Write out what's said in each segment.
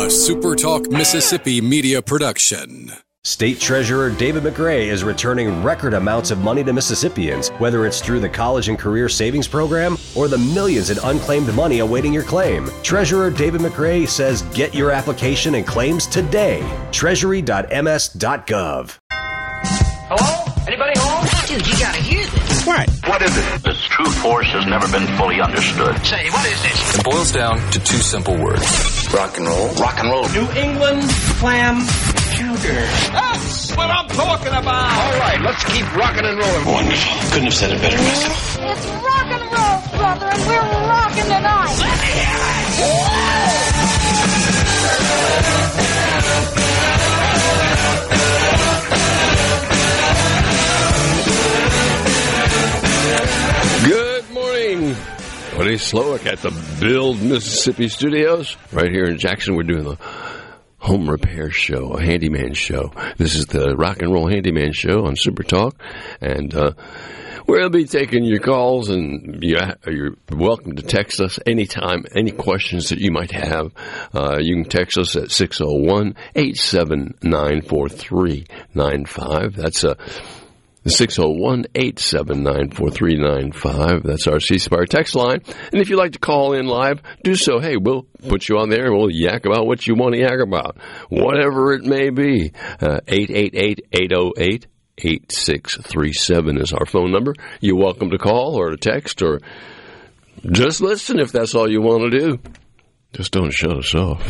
SuperTalk Mississippi media production. State Treasurer David McRae is returning record amounts of money to Mississippians, whether it's through the College and Career Savings Program or the millions in unclaimed money awaiting your claim. Treasurer David McRae says get your application and claims today. Treasury.ms.gov. Hello? Anybody home? Dude, you gotta hear this. What is it? Its true force has never been fully understood. Say, what is this? It boils down to two simple words. Rock and roll. Rock and roll. New England clam chowder. That's what I'm talking about. All right, let's keep rocking and rolling. Wonderful. Couldn't have said it better myself. It's rock and roll, brother, and we're rocking tonight. Let me hear Good morning. Woody Slowick at the Build Mississippi Studios. Right here in Jackson, we're doing the home repair show, a handyman show. This is the Rock and Roll Handyman Show on Super Talk. And we'll be taking your calls, and you're welcome to text us anytime, any questions that you might have. You can text us at 601-879-4395. That's 601-879-4395. That's our C Spire text line. And if you'd like to call in live, do so. Hey, we'll put you on there and we'll yak about what you want to yak about, whatever it may be. 888-808-8637 is our phone number. You're welcome to call or to text or just listen if that's all you want to do. Just don't shut us off.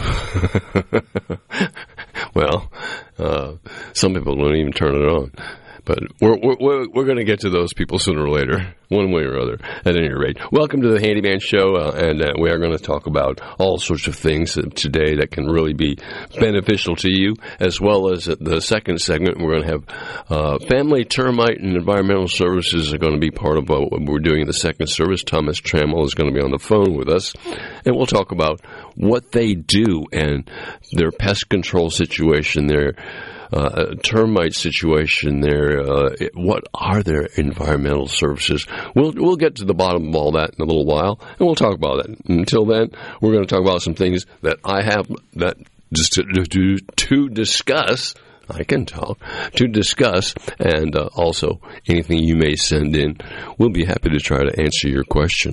Well, some people don't even turn it on. But we're going to get to those people sooner or later, one way or other, at any rate. Welcome to the Handyman Show, and we are going to talk about all sorts of things today that can really be beneficial to you, as well as the second segment. We're going to have Family Termite and Environmental Services are going to be part of what we're doing in the second service. Thomas Trammell is going to be on the phone with us, and we'll talk about what they do and their pest control situation, their termite situation there. What are their environmental services? We'll get to the bottom of all that in a little while, and we'll talk about that. Until then, we're going to talk about some things that I have that just to discuss. I can talk to discuss, and also anything you may send in. We'll be happy to try to answer your question.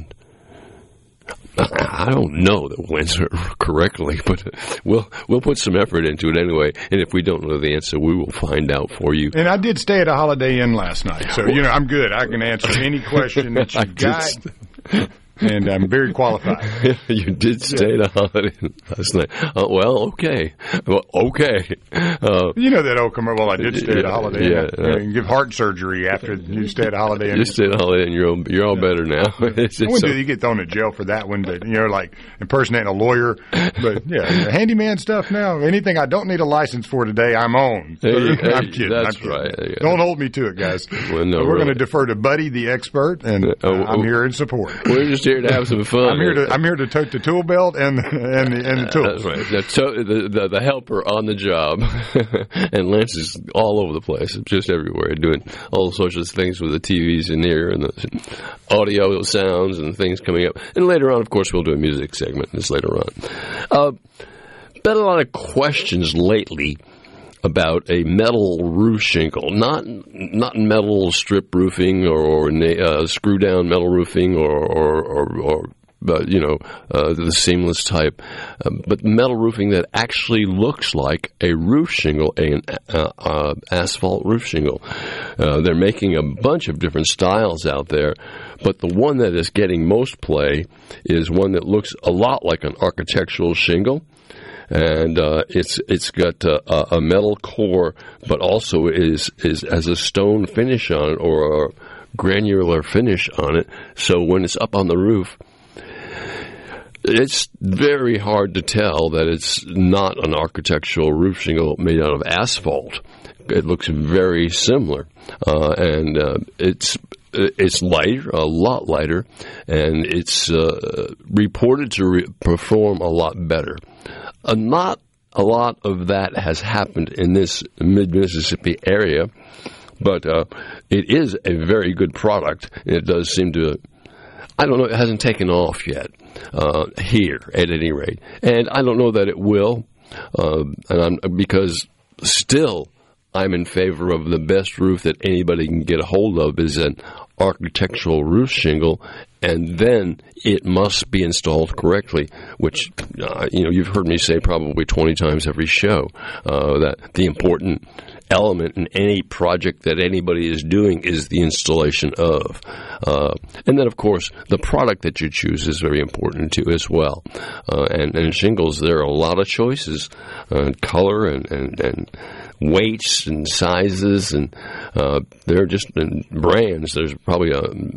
I don't know that we'll answer it correctly, but we'll put some effort into it anyway. And if we don't know the answer, we will find out for you. And I did stay at a Holiday Inn last night, so I'm good. I can answer any question that you've got. And I'm very qualified. You did stay at a Holiday Inn last night. Well, okay. You know that old commercial, well, I did stay at a Holiday Inn. You can give heart surgery after you stay at a Holiday Inn. You stayed at a Holiday Inn, you're all better now. You get thrown in jail for that one, but, like impersonating a lawyer. But, handyman stuff now, anything I don't need a license for today, I'm on. I'm kidding. That's right. Don't hold me to it, guys. Well, no, we're going to defer to Buddy, the expert, and I'm here in support. We're just here to have some fun. I'm here to tote the tool belt and the tools. That's right. The helper on the job, and Lance is all over the place, just everywhere, doing all sorts of things with the TVs in here and the audio sounds and things coming up. And later on, of course, we'll do a music segment. This later on. Been a lot of questions lately about a metal roof shingle, not metal strip roofing or screw down metal roofing or the seamless type, but metal roofing that actually looks like a roof shingle, an asphalt roof shingle. They're making a bunch of different styles out there, but the one that is getting most play is one that looks a lot like an architectural shingle. And it's got a metal core, but also has a stone finish on it or a granular finish on it. So when it's up on the roof, it's very hard to tell that it's not an architectural roof shingle made out of asphalt. It looks very similar, and it's lighter, a lot lighter, and it's reported to perform a lot better. Not a lot of that has happened in this mid-Mississippi area, but it is a very good product. It does seem to, I don't know, it hasn't taken off yet here, at any rate. And I don't know that it will. Because still I'm in favor of the best roof that anybody can get a hold of is an architectural roof shingle, and then it must be installed correctly, which, you've heard me say probably 20 times every show, that the important element in any project that anybody is doing is the installation of. And then, of course, the product that you choose is very important, too, as well. And in shingles, there are a lot of choices, color and weights and sizes, and they're just brands. There's probably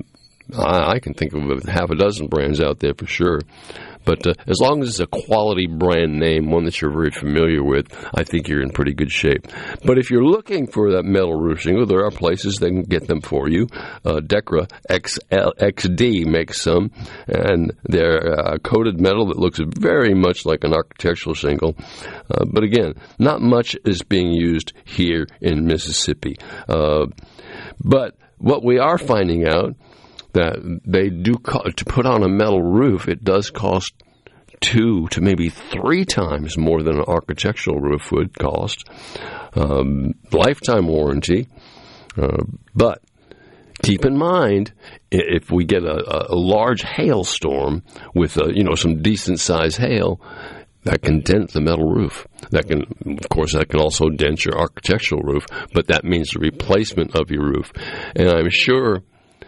I can think of half a dozen brands out there for sure. But as long as it's a quality brand name, one that you're very familiar with, I think you're in pretty good shape. But if you're looking for that metal roof shingle, there are places that can get them for you. Decra XD makes some, and they're coated metal that looks very much like an architectural shingle. But again, not much is being used here in Mississippi. But what we are finding out, that they do to put on a metal roof, it does cost 2 to maybe 3 times more than an architectural roof would cost. Lifetime warranty, but keep in mind, if we get a large hailstorm with some decent sized hail, that can dent the metal roof. That can also dent your architectural roof, but that means the replacement of your roof. And I'm sure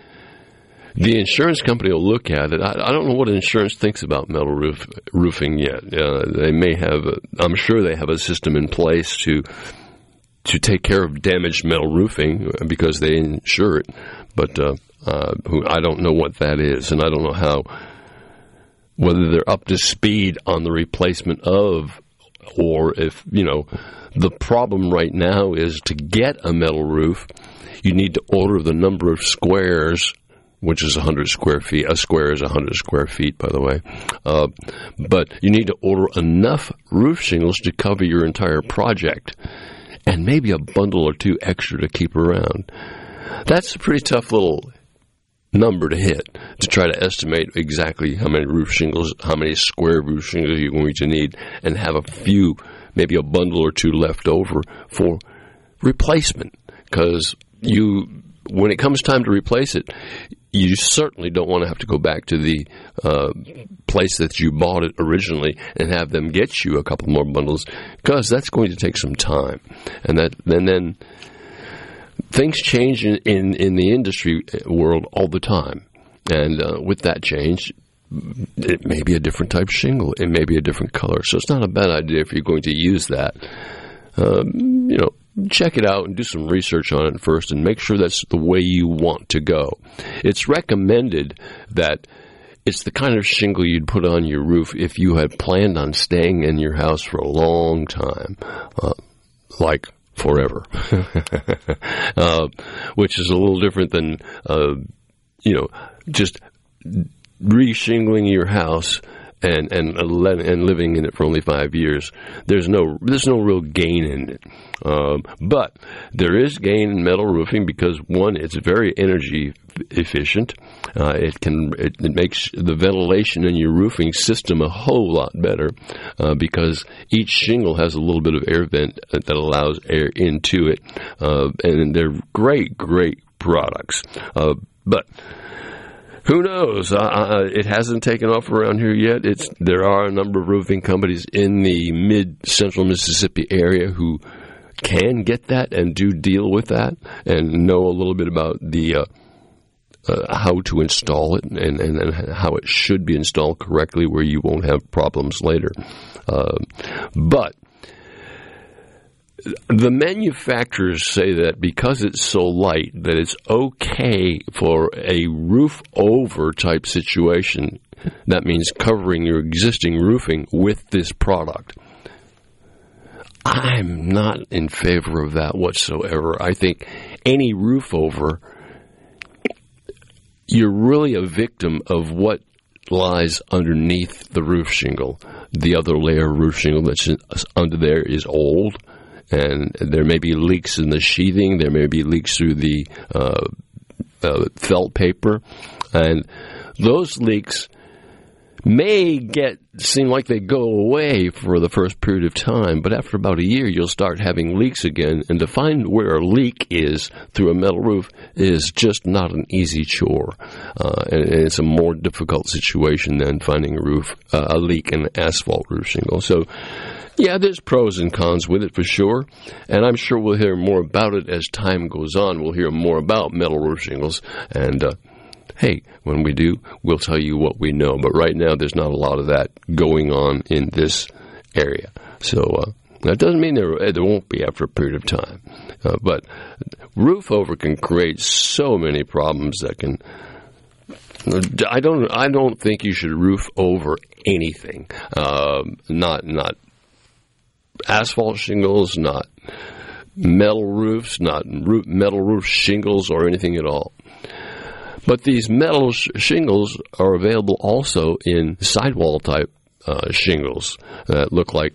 the insurance company will look at it. I don't know what insurance thinks about metal roofing yet. They may have, I'm sure they have a system in place to take care of damaged metal roofing because they insure it. But I don't know what that is, and I don't know whether they're up to speed on the replacement of, or if, the problem right now is to get a metal roof, you need to order the number of squares, which is 100 square feet. A square is 100 square feet, by the way. But you need to order enough roof shingles to cover your entire project, and maybe a bundle or 2 extra to keep around. That's a pretty tough little number to hit, to try to estimate exactly how many roof shingles, how many square roof shingles you're going to need, and have a few, maybe a bundle or 2 left over for replacement. Because when it comes time to replace it, you certainly don't want to have to go back to the place that you bought it originally and have them get you a couple more bundles, because that's going to take some time. And then things change in the industry world all the time. And with that change, it may be a different type of shingle. It may be a different color. So it's not a bad idea if you're going to use that. Check it out and do some research on it first and make sure that's the way you want to go. It's recommended that it's the kind of shingle you'd put on your roof if you had planned on staying in your house for a long time, like forever, which is a little different than, just re-shingling your house and living in it for only 5 years. There's no real gain in it. But there is gain in metal roofing because, one, it's very energy efficient. It makes the ventilation in your roofing system a whole lot better because each shingle has a little bit of air vent that allows air into it. And they're great products. But who knows? It hasn't taken off around here yet. There are a number of roofing companies in the mid-central Mississippi area who can get that and do deal with that and know a little bit about the how to install it and how it should be installed correctly where you won't have problems later. But the manufacturers say that because it's so light that it's okay for a roof over type situation. That means covering your existing roofing with this product. I'm not in favor of that whatsoever. I think any roof over, you're really a victim of what lies underneath the roof shingle. The other layer of roof shingle that's under there is old, and there may be leaks in the sheathing. There may be leaks through the felt paper, and those leaks may seem like they go away for the first period of time, but after about a year, you'll start having leaks again. And to find where a leak is through a metal roof is just not an easy chore. And it's a more difficult situation than finding a leak in an asphalt roof shingle. So, yeah, there's pros and cons with it for sure, and I'm sure we'll hear more about it as time goes on. We'll hear more about metal roof shingles, and hey, when we do, we'll tell you what we know. But right now, there's not a lot of that going on in this area. So that doesn't mean there won't be after a period of time. But roof over can create so many problems that can. I don't think you should roof over anything. Not asphalt shingles, not metal roofs, not metal roof shingles, or anything at all. But these metal shingles are available also in sidewall type shingles that look like,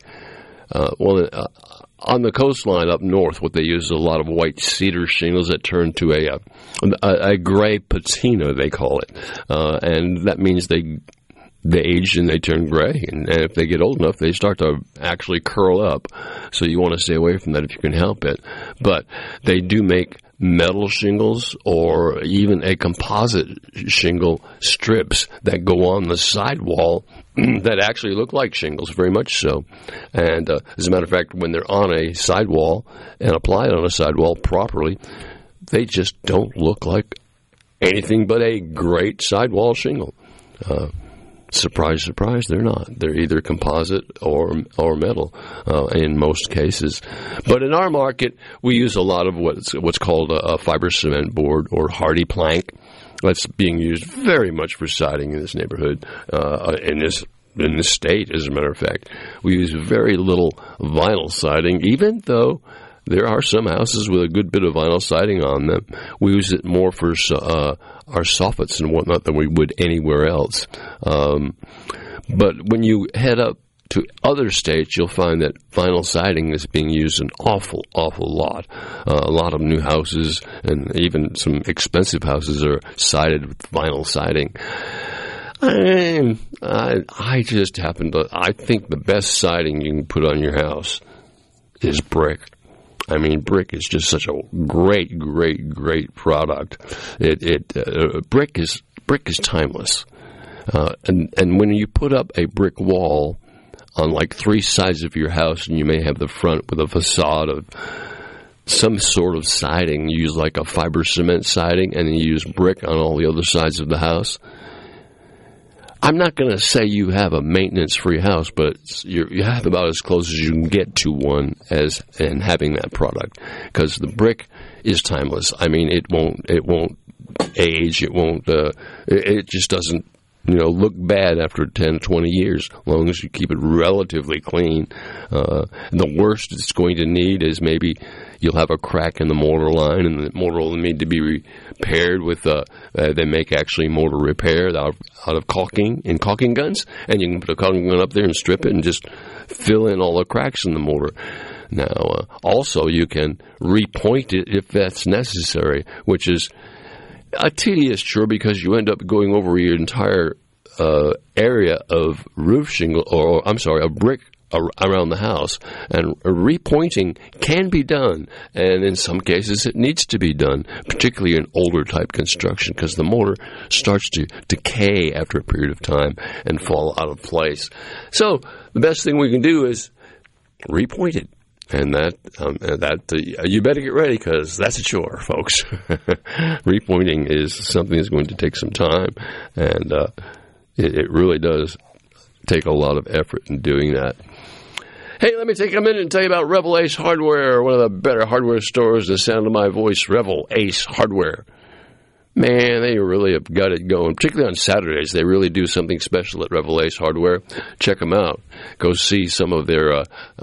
on the coastline up north, what they use is a lot of white cedar shingles that turn to a gray patina, they call it. And that means they age and they turn gray. And if they get old enough, they start to actually curl up. So you want to stay away from that if you can help it. But they do make metal shingles or even a composite shingle strips that go on the sidewall that actually look like shingles, very much so. And as a matter of fact, when they're on a sidewall and applied on a sidewall properly, they just don't look like anything but a great sidewall shingle. Surprise, surprise, they're not. They're either composite or metal in most cases. But in our market, we use a lot of what's called a fiber cement board or hardy plank. That's being used very much for siding in this neighborhood, in this state, as a matter of fact. We use very little vinyl siding, even though there are some houses with a good bit of vinyl siding on them. We use it more for our soffits and whatnot than we would anywhere else. But when you head up to other states, you'll find that vinyl siding is being used an awful lot. A lot of new houses and even some expensive houses are sided with vinyl siding. I just happen to... I think the best siding you can put on your house is brick. I mean, brick is just such a great product. Brick is timeless. And when you put up a brick wall on like three sides of your house, and you may have the front with a facade of some sort of siding, you use like a fiber cement siding, and then you use brick on all the other sides of the house. I'm not going to say you have a maintenance-free house, but you have about as close as you can get to one and having that product, because the brick is timeless. I mean, it won't age. It just doesn't look bad after 10, 20 years, as long as you keep it relatively clean. The worst it's going to need is maybe you'll have a crack in the mortar line, and the mortar will need to be repaired with, they make actually mortar repair out of caulking guns, and you can put a caulking gun up there and strip it and just fill in all the cracks in the mortar. Now, also you can repoint it if that's necessary, which is a tedious chore because you end up going over your entire area of roof shingle, of brick around the house. And repointing can be done, and in some cases it needs to be done, particularly in older type construction, because the mortar starts to decay after a period of time and fall out of place. So the best thing we can do is repoint it. And you better get ready, because that's a chore, folks. Repointing is something that's going to take some time, and it really does take a lot of effort in doing that. Hey, let me take a minute and tell you about Revel Ace Hardware, one of the better hardware stores. The sound of my voice, Revel Ace Hardware. Man, they really have got it going. Particularly on Saturdays, they really do something special at Revel Ace Hardware. Check them out. Go see some of their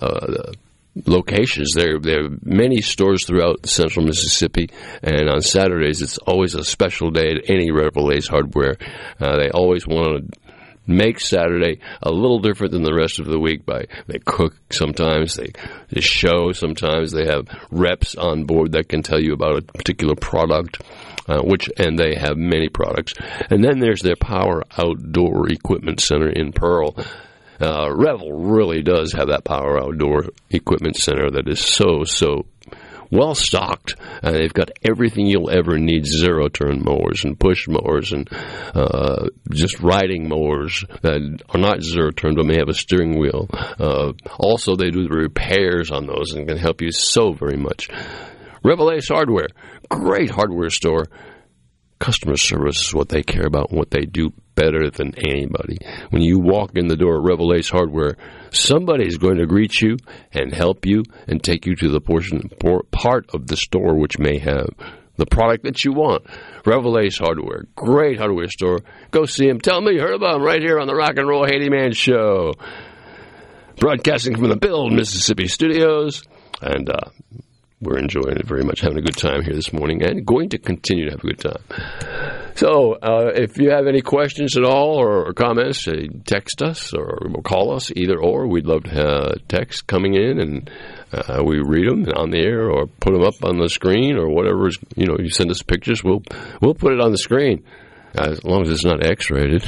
locations. There are many stores throughout central Mississippi, and on Saturdays it's always a special day at any Revel Ace Hardware. They always want to make Saturday a little different than the rest of the week. They cook sometimes, they show sometimes, they have reps on board that can tell you about a particular product. and they have many products. And then there's their Power Outdoor Equipment Center in Pearl. Revel really does have that Power Outdoor Equipment Center that is so well stocked. They've got everything you'll ever need: zero-turn mowers and push mowers and just riding mowers that are not zero-turn but may have a steering wheel. Also, they do the repairs on those and can help you so very much. Revel Ace Hardware, great hardware store. Customer service is what they care about and what they do better than anybody. When you walk in the door at Revel Ace Hardware, somebody's going to greet you and help you and take you to the part of the store which may have the product that you want. Revel Ace Hardware, great hardware store. Go see them. Tell them you heard about them right here on the Rock and Roll Handyman Show. Broadcasting from the Build, Mississippi studios. And we're enjoying it very much, having a good time here this morning, and going to continue to have a good time. So, if you have any questions at all or comments, text us or call us, either or. We'd love to have text coming in, and we read them on the air or put them up on the screen or whatever. You send us pictures, we'll put it on the screen, as long as it's not X-rated.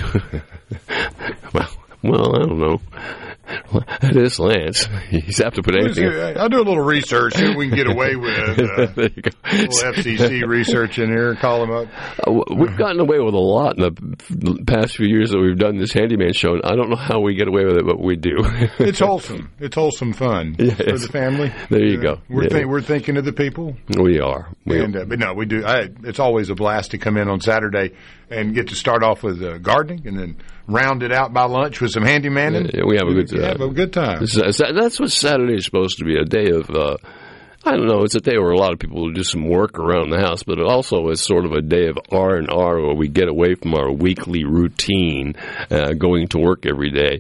Well, I don't know. It is Lance. He's have to put anything. I'll do a little research. See if we can get away with there you go. A little FCC research in here. Call them up. We've gotten away with a lot in the past few years that we've done this Handyman Show, and I don't know how we get away with it, but we do. It's wholesome. It's wholesome fun for the family. There you go. We're thinking of the people. We are. But no, we do. It's always a blast to come in on Saturday and get to start off with gardening and then round it out by lunch with some handymaning. We have a good time. Have a good time. That's what Saturday is supposed to be, a day of, I don't know, it's a day where a lot of people do some work around the house, but it also is sort of a day of R&R where we get away from our weekly routine, going to work every day.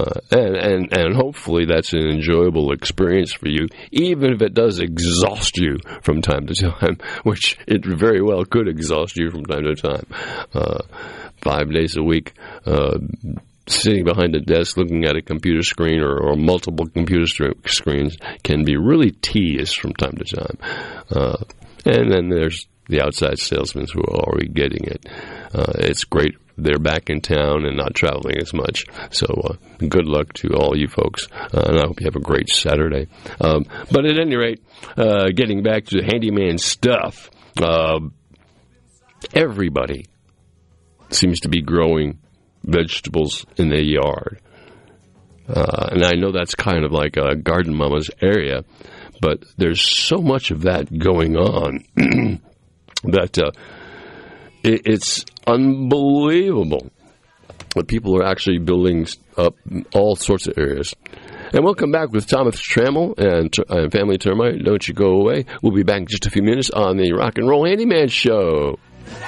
And hopefully that's an enjoyable experience for you, even if it does exhaust you from time to time, which it very well could exhaust you from time to time. 5 days a week, sitting behind a desk looking at a computer screen or multiple computer screens can be really tedious from time to time. And then there's the outside salesmen who are already getting it. It's great. They're back in town and not traveling as much. So good luck to all you folks. And I hope you have a great Saturday. But at any rate, getting back to the handyman stuff, everybody seems to be growing vegetables in their yard. And I know that's kind of like a Garden Mama's area, but there's so much of that going on that it's unbelievable that people are actually building up all sorts of areas. And we'll come back with Thomas Trammell and Family Termite. Don't you go away. We'll be back in just a few minutes on the Rock and Roll Handyman Show.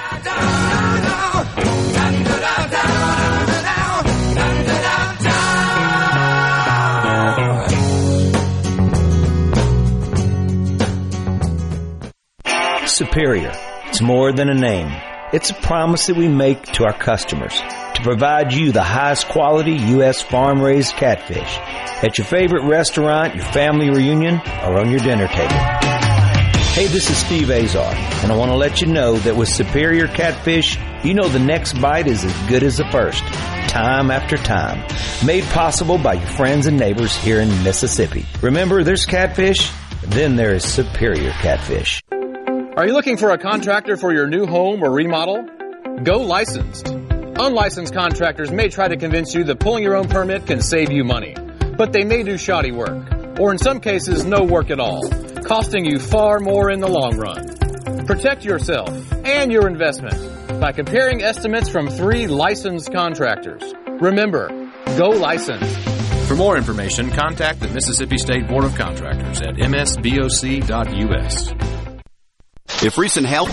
Superior. It's more than a name. It's a promise that we make to our customers to provide you the highest quality U.S. farm-raised catfish at your favorite restaurant, your family reunion, or on your dinner table. Hey, this is Steve Azar, and I want to let you know that with Superior Catfish, you know the next bite is as good as the first, time after time. Made possible by your friends and neighbors here in Mississippi. Remember, there's catfish, then there is Superior Catfish. Are you looking for a contractor for your new home or remodel? Go licensed. Unlicensed contractors may try to convince you that pulling your own permit can save you money, but they may do shoddy work, or in some cases, no work at all, costing you far more in the long run. Protect yourself and your investment by comparing estimates from 3 licensed contractors. Remember, go licensed. For more information, contact the Mississippi State Board of Contractors at msboc.us. If recent health...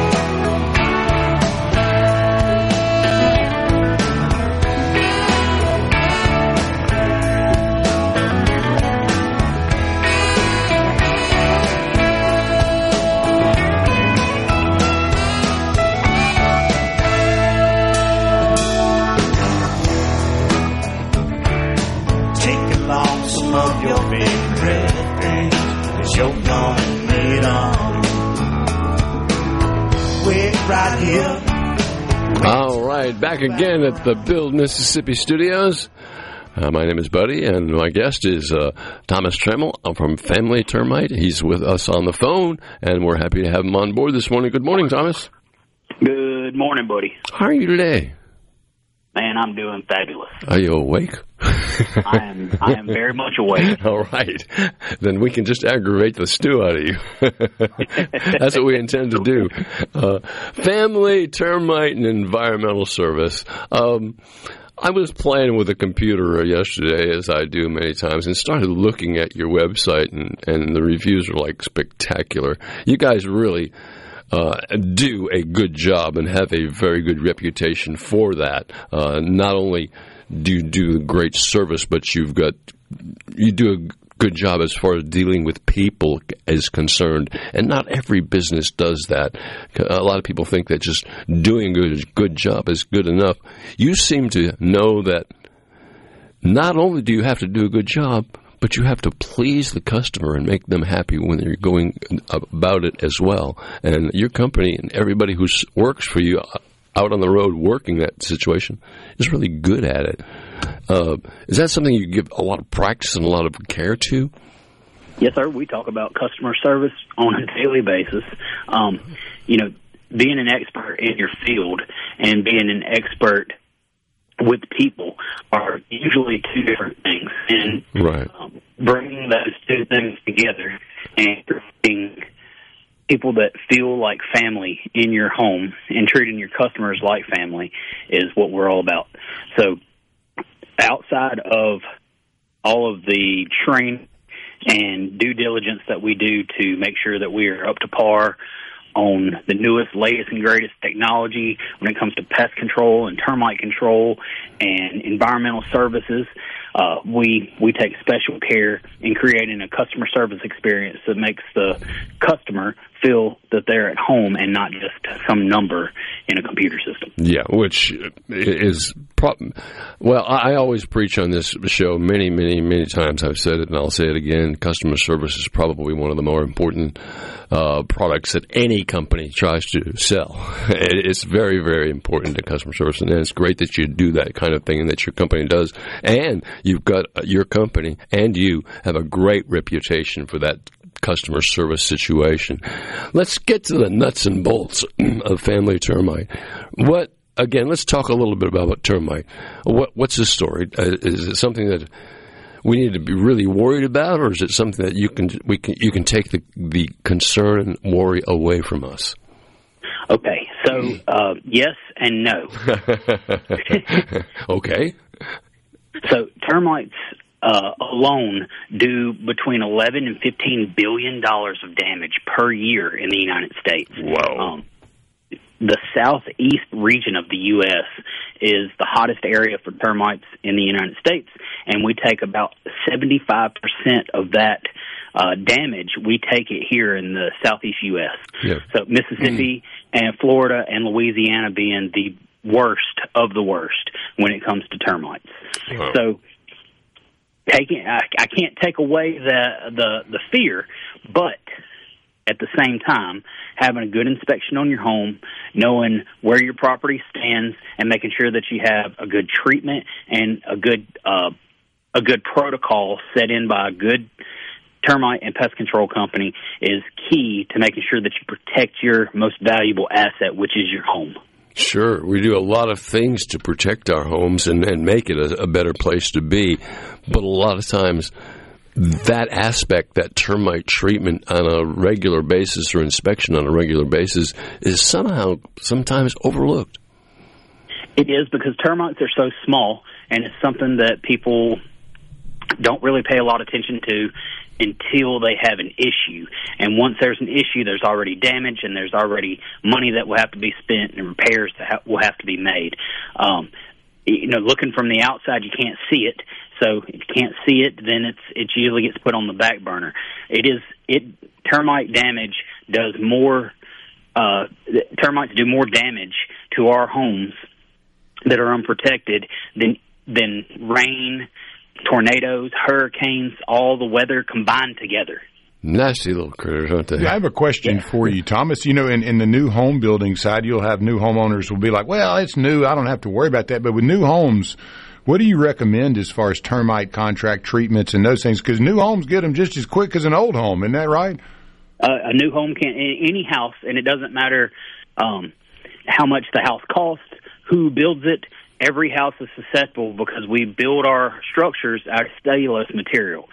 Take along some of your favorite things, 'cause you're gonna need 'em. We're right here. All right, back again at the Build Mississippi Studios. My name is Buddy, and my guest is Thomas Trammell from Family Termite. He's with us on the phone, and we're happy to have him on board this morning. Good morning, Thomas. Good morning, Buddy. How are you today? Man, I'm doing fabulous. Are you awake? I am very much awake. All right. Then we can just aggravate the stew out of you. That's what we intend to do. Family Termite and Environmental Service. I was playing with a computer yesterday, as I do many times, and started looking at your website, and the reviews are like spectacular. You guys really do a good job and have a very good reputation for that. Not only do you do great service, but you do a good job as far as dealing with people is concerned, and not every business does that. A lot of people think that just doing a good job is good enough. You seem to know that not only do you have to do a good job, but you have to please the customer and make them happy when you're going about it as well. And your company and everybody who works for you out on the road working that situation is really good at it. Is that something you give a lot of practice and a lot of care to? Yes, sir. We talk about customer service on a daily basis. Being an expert in your field and being an expert with people are usually two different things. And right. Bringing those two things together and creating people that feel like family in your home and treating your customers like family is what we're all about. So outside of all of the training and due diligence that we do to make sure that we are up to par on the newest, latest, and greatest technology when it comes to pest control and termite control and environmental services, we take special care in creating a customer service experience that makes the customer feel that they're at home and not just some number in a computer system. Yeah, which is well, I always preach on this show many, many, many times. I've said it and I'll say it again. Customer service is probably one of the more important products that any company tries to sell. It's very, very important to customer service, and it's great that you do that kind of thing and that your company does. And you've got your company and you have a great reputation for that customer service situation. Let's get to the nuts and bolts of Family Termite. Again, let's talk a little bit about termite. What's the story? Is it something that we need to be really worried about, or is it something that you can take the concern and worry away from us? Okay, so yes and no. Okay. So termites alone do between 11 and $15 billion of damage per year in the United States. Wow. The southeast region of the U.S. is the hottest area for termites in the United States, and we take about 75% of that damage. We take it here in the southeast U.S. Yeah. So Mississippi and Florida and Louisiana being the worst of the worst when it comes to termites. Wow. So I can't take away the fear, but at the same time, having a good inspection on your home, knowing where your property stands, and making sure that you have a good treatment and a good protocol set in by a good termite and pest control company is key to making sure that you protect your most valuable asset, which is your home. Sure. We do a lot of things to protect our homes and make it a better place to be. But a lot of times that aspect, that termite treatment on a regular basis or inspection on a regular basis is sometimes overlooked. It is, because termites are so small, and it's something that people don't really pay a lot of attention to until they have an issue. And once there's an issue, there's already damage, and there's already money that will have to be spent and repairs that will have to be made. Looking from the outside, you can't see it. So if you can't see it, then it usually gets put on the back burner. Termite damage does more. Termites do more damage to our homes that are unprotected than rain, tornadoes, hurricanes, all the weather combined together. Nasty little critters, aren't they? Yeah, I have a question for you, Thomas. You know, in the new home building side, you'll have new homeowners will be like, well, it's new, I don't have to worry about that. But with new homes, what do you recommend as far as termite contract treatments and those things? Because new homes get them just as quick as an old home. Isn't that right? A new home can, any house, and it doesn't matter how much the house costs, who builds it. Every house is susceptible because we build our structures out of cellulose material.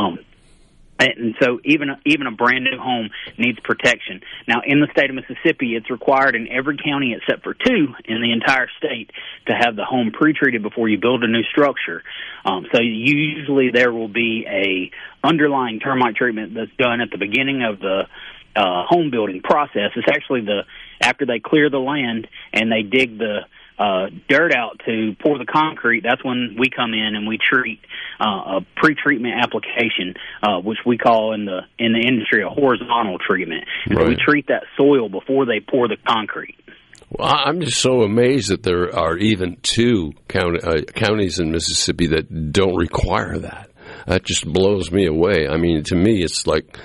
And so even a brand new home needs protection. Now, in the state of Mississippi, it's required in every county except for 2 in the entire state to have the home pre-treated before you build a new structure. So usually there will be a underlying termite treatment that's done at the beginning of the home building process. It's actually after they clear the land and they dig the dirt out to pour the concrete. That's when we come in and we treat a pre-treatment application, which we call in the industry a horizontal treatment. And so we treat that soil before they pour the concrete. Well, I'm just so amazed that there are even 2 counties in Mississippi that don't require that. That just blows me away. I mean, to me, it's like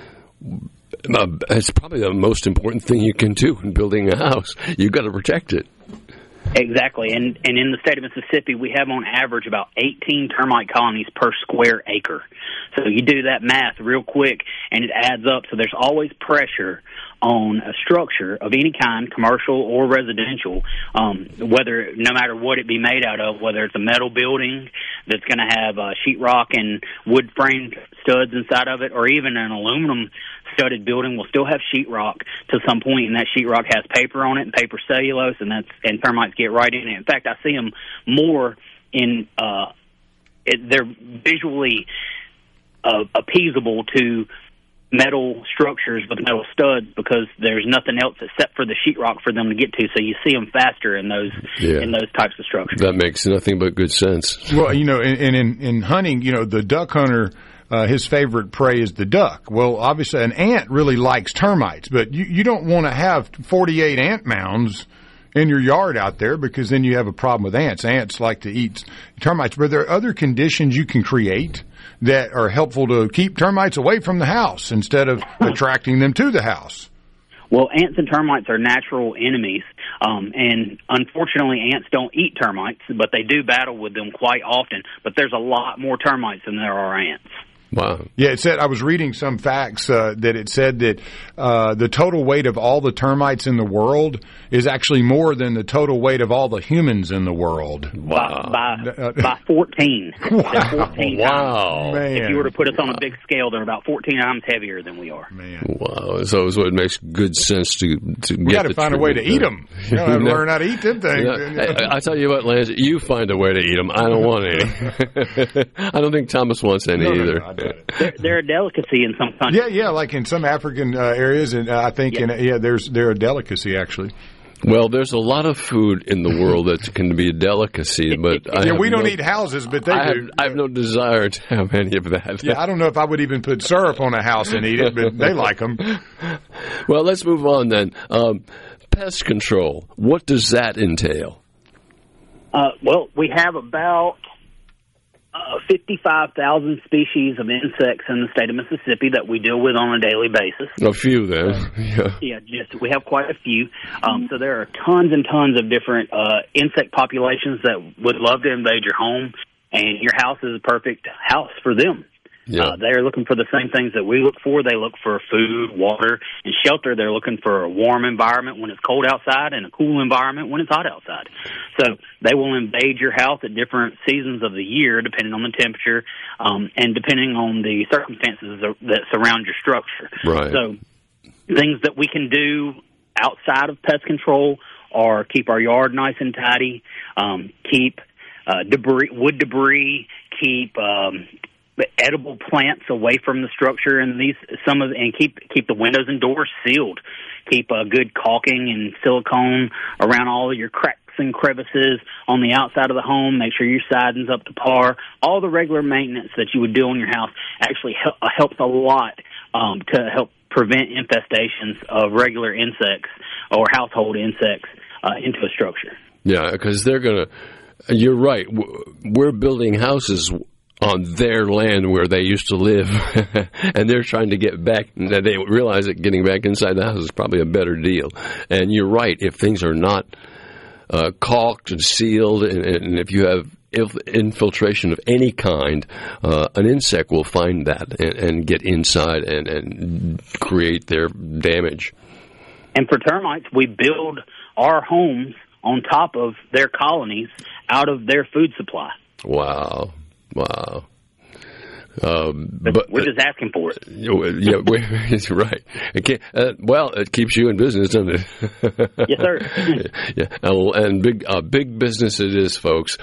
it's probably the most important thing you can do in building a house. You've got to protect it. Exactly, and in the state of Mississippi, we have on average about 18 termite colonies per square acre. So you do that math real quick, and it adds up. So there's always pressure on a structure of any kind, commercial or residential, no matter what it be made out of, whether it's a metal building that's going to have sheetrock and wood framed studs inside of it, or even an aluminum studded building will still have sheetrock to some point, and that sheetrock has paper on it and paper cellulose, and termites get right in it. In fact, I see them more in they're visually appeasable to metal structures with metal studs because there's nothing else except for the sheetrock for them to get to. So you see them faster in those types of structures. That makes nothing but good sense. Well, you know, and in hunting, you know, the duck hunter, his favorite prey is the duck. Well, obviously, an ant really likes termites, but you don't want to have 48 ant mounds in your yard out there because then you have a problem with ants. Ants like to eat termites. But there are other conditions you can create that are helpful to keep termites away from the house instead of attracting them to the house. Well, ants and termites are natural enemies, and unfortunately ants don't eat termites, but they do battle with them quite often. But there's a lot more termites than there are ants. Wow. Yeah, it said, I was reading some facts that it said that the total weight of all the termites in the world is actually more than the total weight of all the humans in the world. Wow. By 14. Wow. 14 wow. Man. If you were to put us on a big scale, they're about 14 times heavier than we are. Man. Wow. So it makes good sense to we got to find a way to eat them. You got to learn how to eat them things. I tell you what, Lance, you find a way to eat them. I don't want any. I don't think Thomas wants any either. No, they're a delicacy in some countries. Yeah, like in some African areas, and I think they're a delicacy actually. Well, there's a lot of food in the world that can be a delicacy, but we don't eat houses, but they do. I have no desire to have any of that. Yeah, I don't know if I would even put syrup on a house and eat it, but they like them. Well, let's move on then. Pest control. What does that entail? Well, we have about 55,000 species of insects in the state of Mississippi that we deal with on a daily basis. A few, then. We have quite a few. So there are tons and tons of different insect populations that would love to invade your home, and your house is a perfect house for them. Yeah. They are looking for the same things that we look for. They look for food, water, and shelter. They're looking for a warm environment when it's cold outside and a cool environment when it's hot outside. So they will invade your house at different seasons of the year, depending on the temperature and depending on the circumstances that surround your structure. Right. So things that we can do outside of pest control are keep our yard nice and tidy, keep wood debris, keep edible plants away from the structure, and keep the windows and doors sealed. Keep good caulking and silicone around all of your cracks and crevices on the outside of the home. Make sure your siding's up to par. All the regular maintenance that you would do on your house actually helps a lot to help prevent infestations of regular insects or household insects into a structure. Yeah, because they're going to... You're right. We're building houses on their land where they used to live, and they're trying to get back. They realize that getting back inside the house is probably a better deal. And you're right, if things are not caulked and sealed, and if you have infiltration of any kind, an insect will find that and get inside and create their damage. And for termites, we build our homes on top of their colonies out of their food supply. Wow. But we're just asking for it. Yeah, right. It keeps you in business, doesn't it? Yes, sir. Yeah, and big business it is, folks.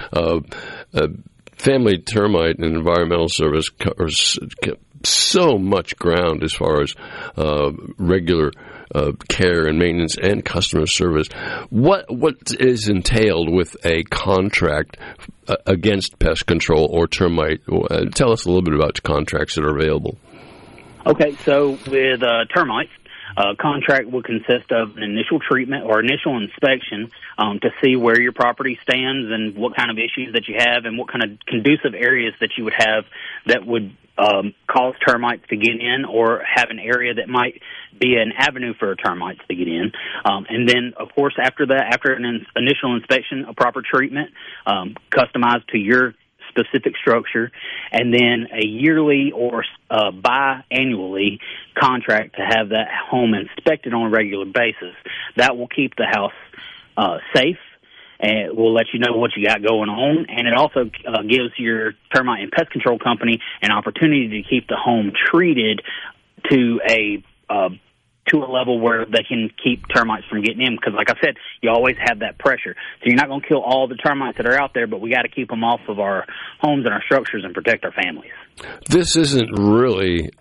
Family Termite and Environmental Service covers so much ground as far as regular care and maintenance and customer service. What is entailed with a contract against pest control or termite? Tell us a little bit about contracts that are available. Okay, so with termites, a contract will consist of an initial treatment or initial inspection to see where your property stands and what kind of issues that you have and what kind of conducive areas that you would have that would cause termites to get in, or have an area that might be an avenue for termites to get in. And then, of course, after that, after an initial inspection, a proper treatment customized to your specific structure, and then a yearly or biannually contract to have that home inspected on a regular basis. That will keep the house safe, and we'll let you know what you got going on. And it also gives your termite and pest control company an opportunity to keep the home treated to a level where they can keep termites from getting in. Because, like I said, you always have that pressure. So you're not going to kill all the termites that are out there, but we got to keep them off of our homes and our structures and protect our families. This isn't really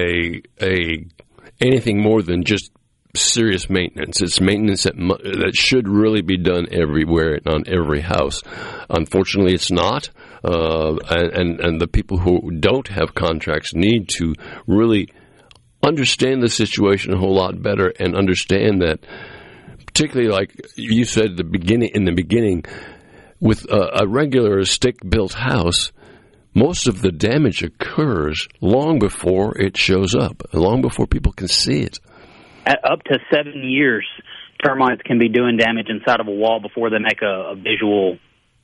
anything more than just serious maintenance. It's maintenance that should really be done everywhere and on every house. Unfortunately, it's not. And the people who don't have contracts need to really understand the situation a whole lot better and understand that, particularly like you said in the beginning, with a regular stick-built house, most of the damage occurs long before it shows up, long before people can see it. At up to 7 years, termites can be doing damage inside of a wall before they make a visual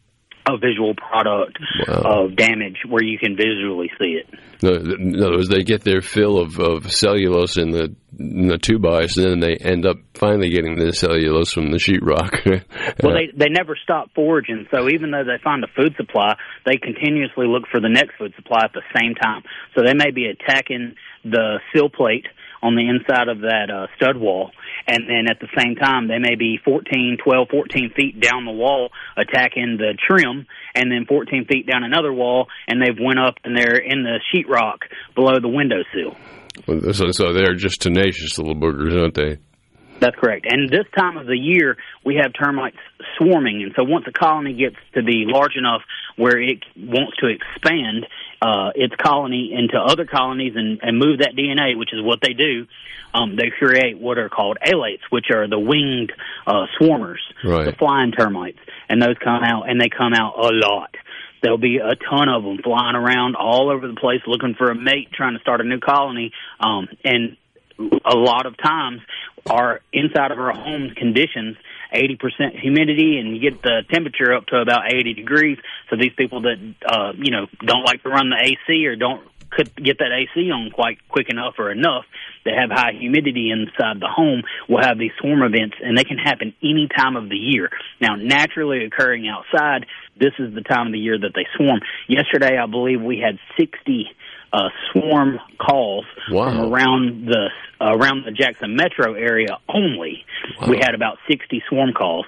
product of damage where you can visually see it. In other words, they get their fill of cellulose in the 2x, and then they end up finally getting the cellulose from the sheetrock. Well, they never stop foraging, so even though they find a food supply, they continuously look for the next food supply at the same time. So they may be attacking the sill plate on the inside of that stud wall, and then at the same time they may be 14 feet down the wall attacking the trim, and then 14 feet down another wall, and they've went up and they're in the sheetrock below the windowsill. So they're just tenacious little boogers, aren't they? That's correct. And this time of the year, we have termites swarming. And so once a colony gets to be large enough where it wants to expand its colony into other colonies and move that DNA, which is what they do, they create what are called alates, which are the winged swarmers, right, the flying termites. And those come out, and they come out a lot. There'll be a ton of them flying around all over the place looking for a mate, trying to start a new colony. And a lot of times our inside of our home's conditions, 80% humidity, and you get the temperature up to about 80 degrees. So these people that, don't like to run the AC or could get that AC on quite quick enough or enough, that have high humidity inside the home, will have these swarm events, and they can happen any time of the year. Now, naturally occurring outside, this is the time of the year that they swarm. Yesterday, I believe we had 60 swarm calls from around the Jackson metro area only. Wow. We had about 60 swarm calls.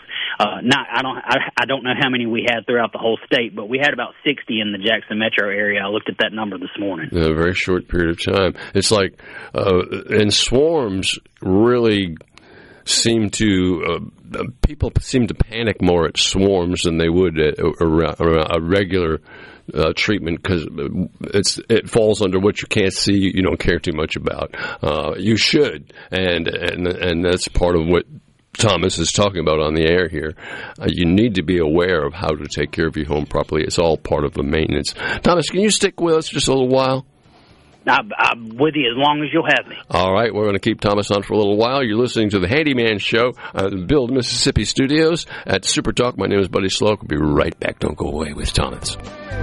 I don't know how many we had throughout the whole state, but we had about 60 in the Jackson metro area. I looked at that number this morning. In a very short period of time. It's like, and swarms really seem to people seem to panic more at swarms than they would at a regular treatment, because it falls under what you can't see, you don't care too much about. You should, and that's part of what Thomas is talking about on the air here, you need to be aware of how to take care of your home properly. It's all part of the maintenance. Thomas, can you stick with us just a little while? I'm with you as long as you'll have me. All right, we're going to keep Thomas on for a little while. You're listening to the Handyman Show at the Build Mississippi Studios at Super Talk. My name is Buddy Sloak. We'll be right back. Don't go away with Thomas.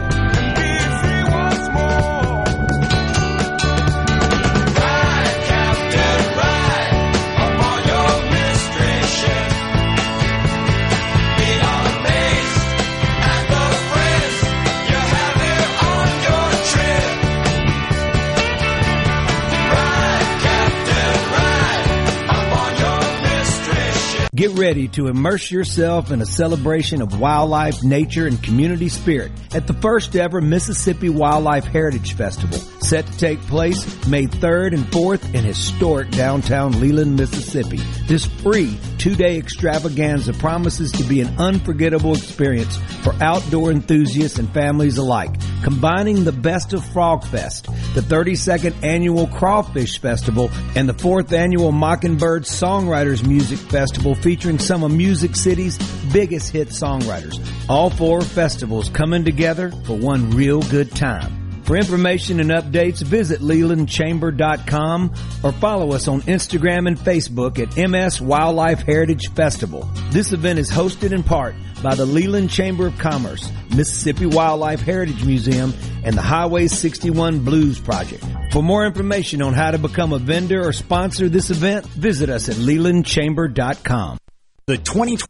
Get ready to immerse yourself in a celebration of wildlife, nature, and community spirit at the first ever Mississippi Wildlife Heritage Festival, set to take place May 3rd and 4th in historic downtown Leland, Mississippi. This free 2-day extravaganza promises to be an unforgettable experience for outdoor enthusiasts and families alike, combining the best of Frog Fest, the 32nd annual Crawfish Festival, and the 4th annual Mockingbird Songwriters Music Festival, featuring some of Music City's biggest hit songwriters. All 4 festivals coming together for one real good time. For information and updates, visit LelandChamber.com or follow us on Instagram and Facebook at MS Wildlife Heritage Festival. This event is hosted in part by the Leland Chamber of Commerce, Mississippi Wildlife Heritage Museum, and the Highway 61 Blues Project. For more information on how to become a vendor or sponsor this event, visit us at LelandChamber.com. The 2020...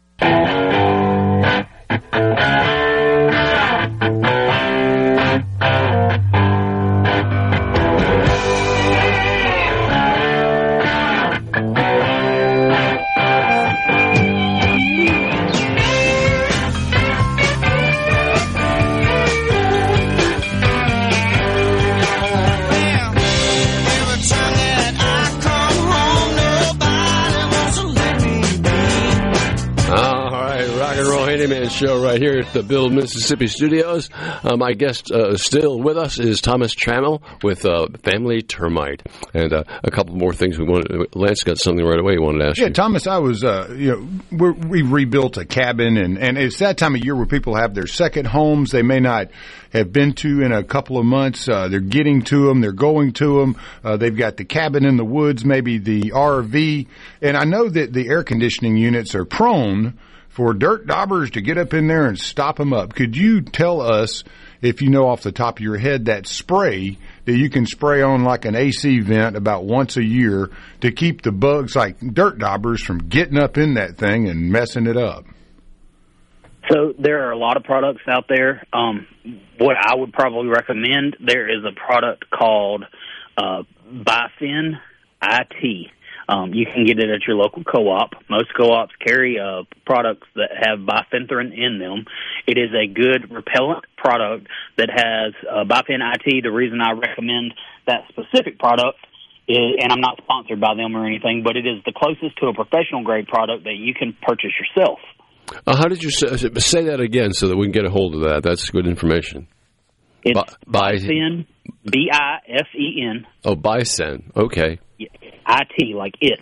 Show right here at the Build Mississippi Studios. My guest still with us is Thomas Trammell with Family Termite, and a couple more things we wanted. Lance got something right away he wanted to ask you. Yeah, Thomas, I was we rebuilt a cabin, and it's that time of year where people have their second homes they may not have been to in a couple of months. They're getting to them, they're going to them. They've got the cabin in the woods, maybe the RV, and I know that the air conditioning units are prone for dirt daubers to get up in there and stop them up. Could you tell us, if you know off the top of your head, that spray that you can spray on like an AC vent about once a year to keep the bugs like dirt daubers from getting up in that thing and messing it up? So there are a lot of products out there. What I would probably recommend, there is a product called Bifin IT. You can get it at your local co-op. Most co-ops carry products that have bifenthrin in them. It is a good repellent product that has Bifin IT. The reason I recommend that specific product is, and I'm not sponsored by them or anything, but it is the closest to a professional grade product that you can purchase yourself. How did you say that again so that we can get a hold of that? That's good information. It's Bifin, B-I-F-E-N. Oh, Bison. Okay. IT, like it.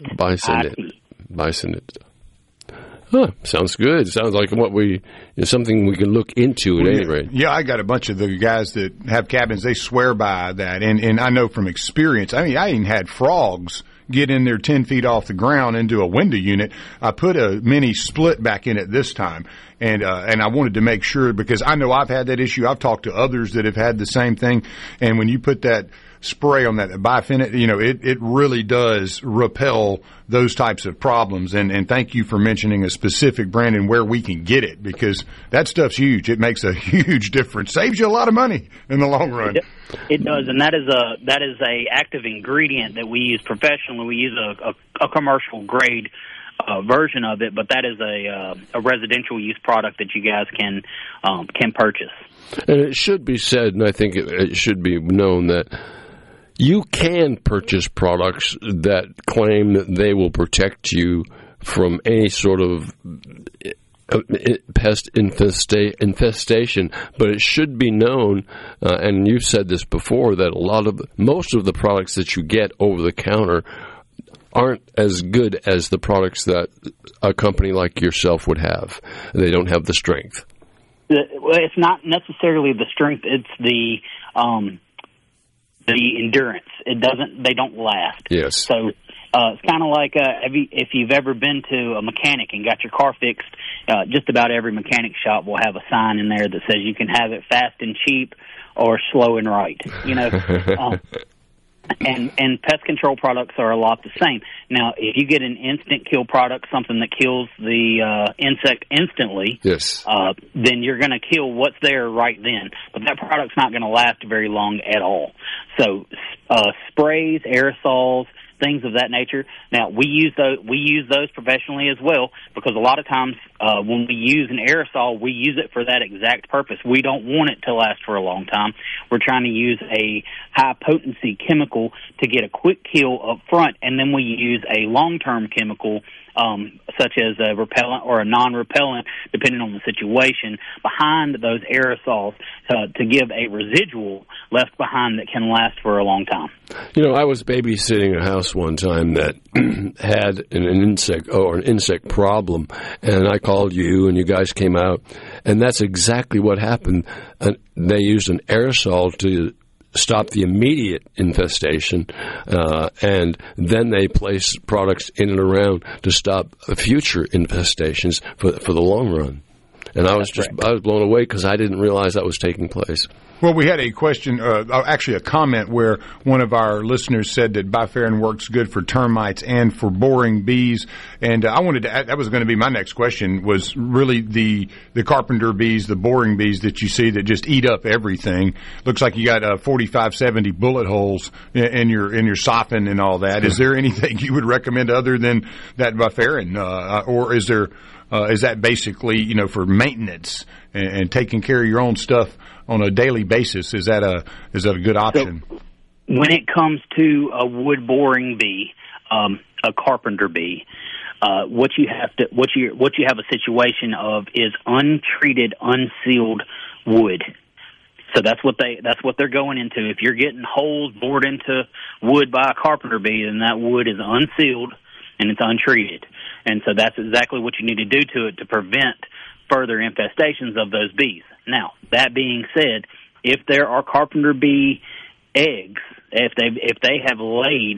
Bison it. Huh, sounds good. Sounds like something we can look into at any rate. Yeah, I got a bunch of the guys that have cabins, they swear by that. And I know from experience, I mean, I even had frogs get in there 10 feet off the ground into a window unit. I put a mini split back in it this time. And I wanted to make sure, because I know I've had that issue. I've talked to others that have had the same thing. And when you put that spray on that Bifin, it really does repel those types of problems. And thank you for mentioning a specific brand and where we can get it, because that stuff's huge. It makes a huge difference. Saves you a lot of money in the long run. It does, and that is a active ingredient that we use professionally. We use a commercial grade version of it, but that is a residential use product that you guys can purchase. And it should be said, and I think it should be known, that you can purchase products that claim that they will protect you from any sort of pest infestation, but it should be known, and you've said this before, that most of the products that you get over the counter aren't as good as the products that a company like yourself would have. They don't have the strength. Well, it's not necessarily the strength; it's the endurance. They don't last. Yes. So it's kind of like if you've ever been to a mechanic and got your car fixed. Just about every mechanic shop will have a sign in there that says you can have it fast and cheap or slow and right. You know. And pest control products are a lot the same. Now, if you get an instant kill product, something that kills the insect instantly, yes, then you're going to kill what's there right then. But that product's not going to last very long at all. So sprays, aerosols, things of that nature. Now, we use those professionally as well, because a lot of times when we use an aerosol, we use it for that exact purpose. We don't want it to last for a long time. We're trying to use a high-potency chemical to get a quick kill up front, and then we use a long-term chemical such as a repellent or a non-repellent, depending on the situation, behind those aerosols to give a residual left behind that can last for a long time. You know, I was babysitting a house one time that had an insect problem, and I called you, and you guys came out, and that's exactly what happened. They used an aerosol to stop the immediate infestation, and then they place products in and around to stop future infestations for the long run. And I was blown away because I didn't realize that was taking place. Well, we had a question, actually a comment where one of our listeners said that Bifarin works good for termites and for boring bees. And I wanted to add, that was going to be my next question, was really the carpenter bees, the boring bees that you see that just eat up everything. Looks like you got 45-70 bullet holes in your soffit and all that. Is there anything you would recommend other than that Bifarin? Or is there... is that basically, you know, for maintenance and taking care of your own stuff on a daily basis? Is that a good option? So, when it comes to a wood boring bee, a carpenter bee, what you have a situation of is untreated, unsealed wood. So that's what they're going into. If you're getting holes bored into wood by a carpenter bee, then that wood is unsealed and it's untreated. And so that's exactly what you need to do to it to prevent further infestations of those bees. Now, that being said, if there are carpenter bee eggs, if they have laid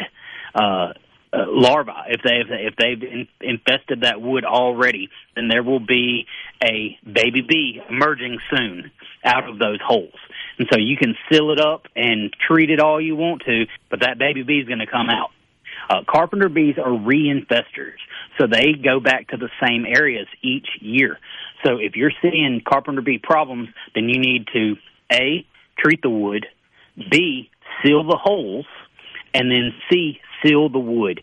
larvae, if they've infested that wood already, then there will be a baby bee emerging soon out of those holes. And so you can seal it up and treat it all you want to, but that baby bee is going to come out. Carpenter bees are reinfestors, so they go back to the same areas each year. So if you're seeing carpenter bee problems, then you need to, A, treat the wood, B, seal the holes, and then C, seal the wood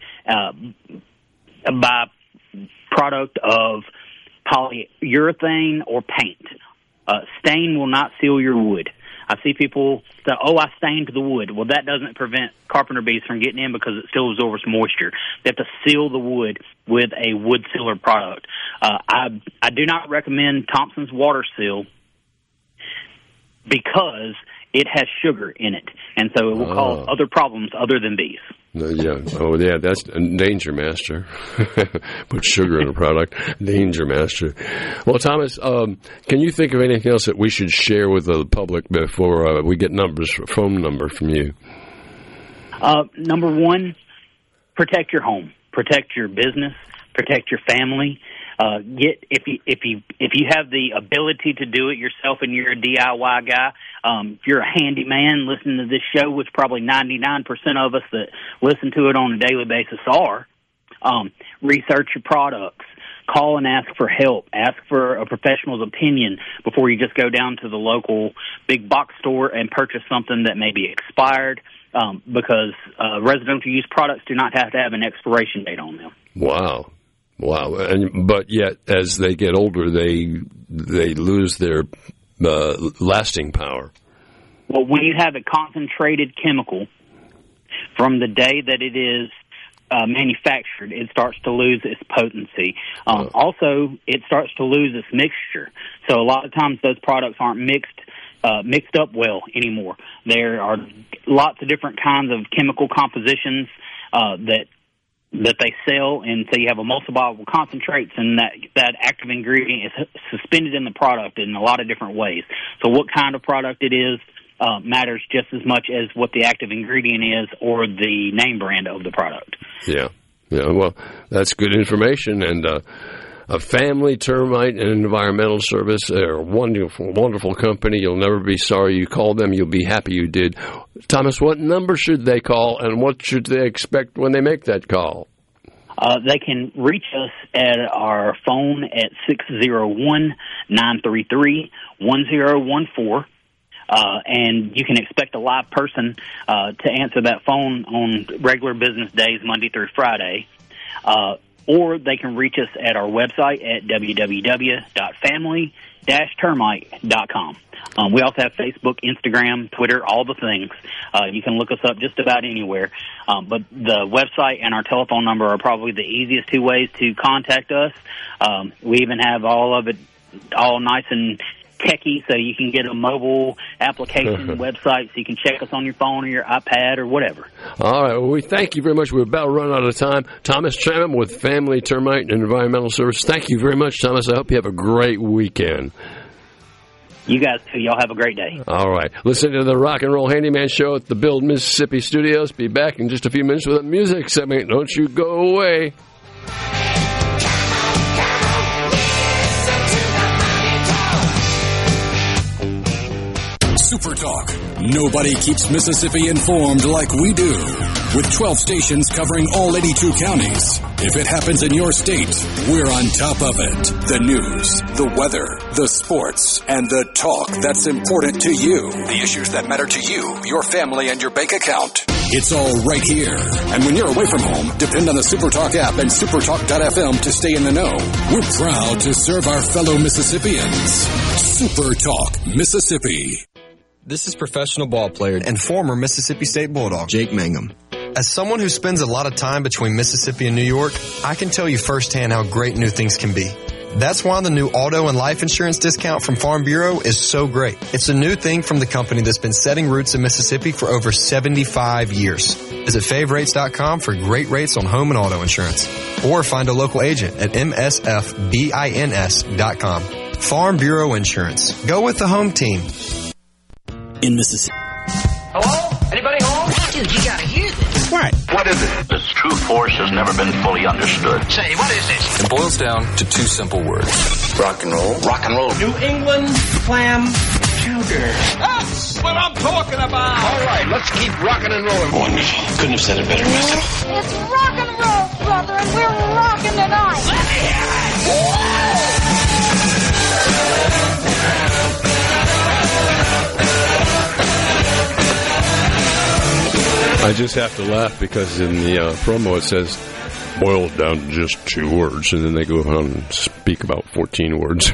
by product of polyurethane or paint. Stain will not seal your wood. I see people say, I stained the wood. Well, that doesn't prevent carpenter bees from getting in because it still absorbs moisture. They have to seal the wood with a wood sealer product. I do not recommend Thompson's Water Seal because it has sugar in it, and so it will cause other problems other than bees. Yeah, that's a danger, master. Put sugar in a product, danger, master. Well, Thomas, can you think of anything else that we should share with the public before we get phone number from you? Number one, protect your home, protect your business, protect your family. If you have the ability to do it yourself and you're a DIY guy, if you're a handyman listening to this show, which probably 99% of us that listen to it on a daily basis are, research your products, call and ask for help, ask for a professional's opinion before you just go down to the local big box store and purchase something that may be expired, because residential use products do not have to have an expiration date on them. Wow. But yet, as they get older, they lose their lasting power. Well, when you have a concentrated chemical, from the day that it is manufactured, it starts to lose its potency. Also, it starts to lose its mixture. So a lot of times those products aren't mixed up well anymore. There are lots of different kinds of chemical compositions that that they sell, and so you have emulsifiable concentrates, and that active ingredient is suspended in the product in a lot of different ways. So what kind of product it is matters just as much as what the active ingredient is or the name brand of the product. Yeah. Well, that's good information, and a Family Termite and Environmental Service. They're a wonderful company. You'll never be sorry you called them. You'll be happy you did. Thomas, what number should they call, and what should they expect when they make that call? They can reach us at our phone at 601-933-1014. And you can expect a live person to answer that phone on regular business days, Monday through Friday. Or they can reach us at our website at www.family-termite.com. We also have Facebook, Instagram, Twitter, all the things. You can look us up just about anywhere. But the website and our telephone number are probably the easiest two ways to contact us. We even have all of it all nice and techie, so you can get a mobile application website so you can check us on your phone or your iPad or whatever. All right. Well, we thank you very much. We're about to run out of time. Thomas Chapman with Family Termite and Environmental Service. Thank you very much, Thomas. I hope you have a great weekend. You guys, too. Y'all have a great day. All right. Listen to the Rock and Roll Handyman Show at the Build Mississippi Studios. Be back in just a few minutes with a music segment. Don't you go away. Super Talk. Nobody keeps Mississippi informed like we do. With 12 stations covering all 82 counties. If it happens in your state, we're on top of it. The news, the weather, the sports, and the talk that's important to you. The issues that matter to you, your family, and your bank account. It's all right here. And when you're away from home, depend on the Super Talk app and supertalk.fm to stay in the know. We're proud to serve our fellow Mississippians. Super Talk, Mississippi. This is professional ball player and former Mississippi State Bulldog, Jake Mangum. As someone who spends a lot of time between Mississippi and New York, I can tell you firsthand how great new things can be. That's why the new auto and life insurance discount from Farm Bureau is so great. It's a new thing from the company that's been setting roots in Mississippi for over 75 years. Visit favrates.com for great rates on home and auto insurance. Or find a local agent at msfbins.com. Farm Bureau Insurance. Go with the home team. In Mississippi. Hello? Anybody home? Dude, you gotta hear this. What? What is it? Its true force has never been fully understood. Say, what is this? It boils down to two simple words. Rock and roll. Rock and roll. New England clam chowder. That's what I'm talking about. All right, let's keep rocking and rolling. Wonderful. Couldn't have said it better myself. It's rock and roll, brother, and we're rocking tonight. Let me hear it. I just have to laugh because in the promo it says, boiled down to just 2 words, and then they go on and speak about 14 words.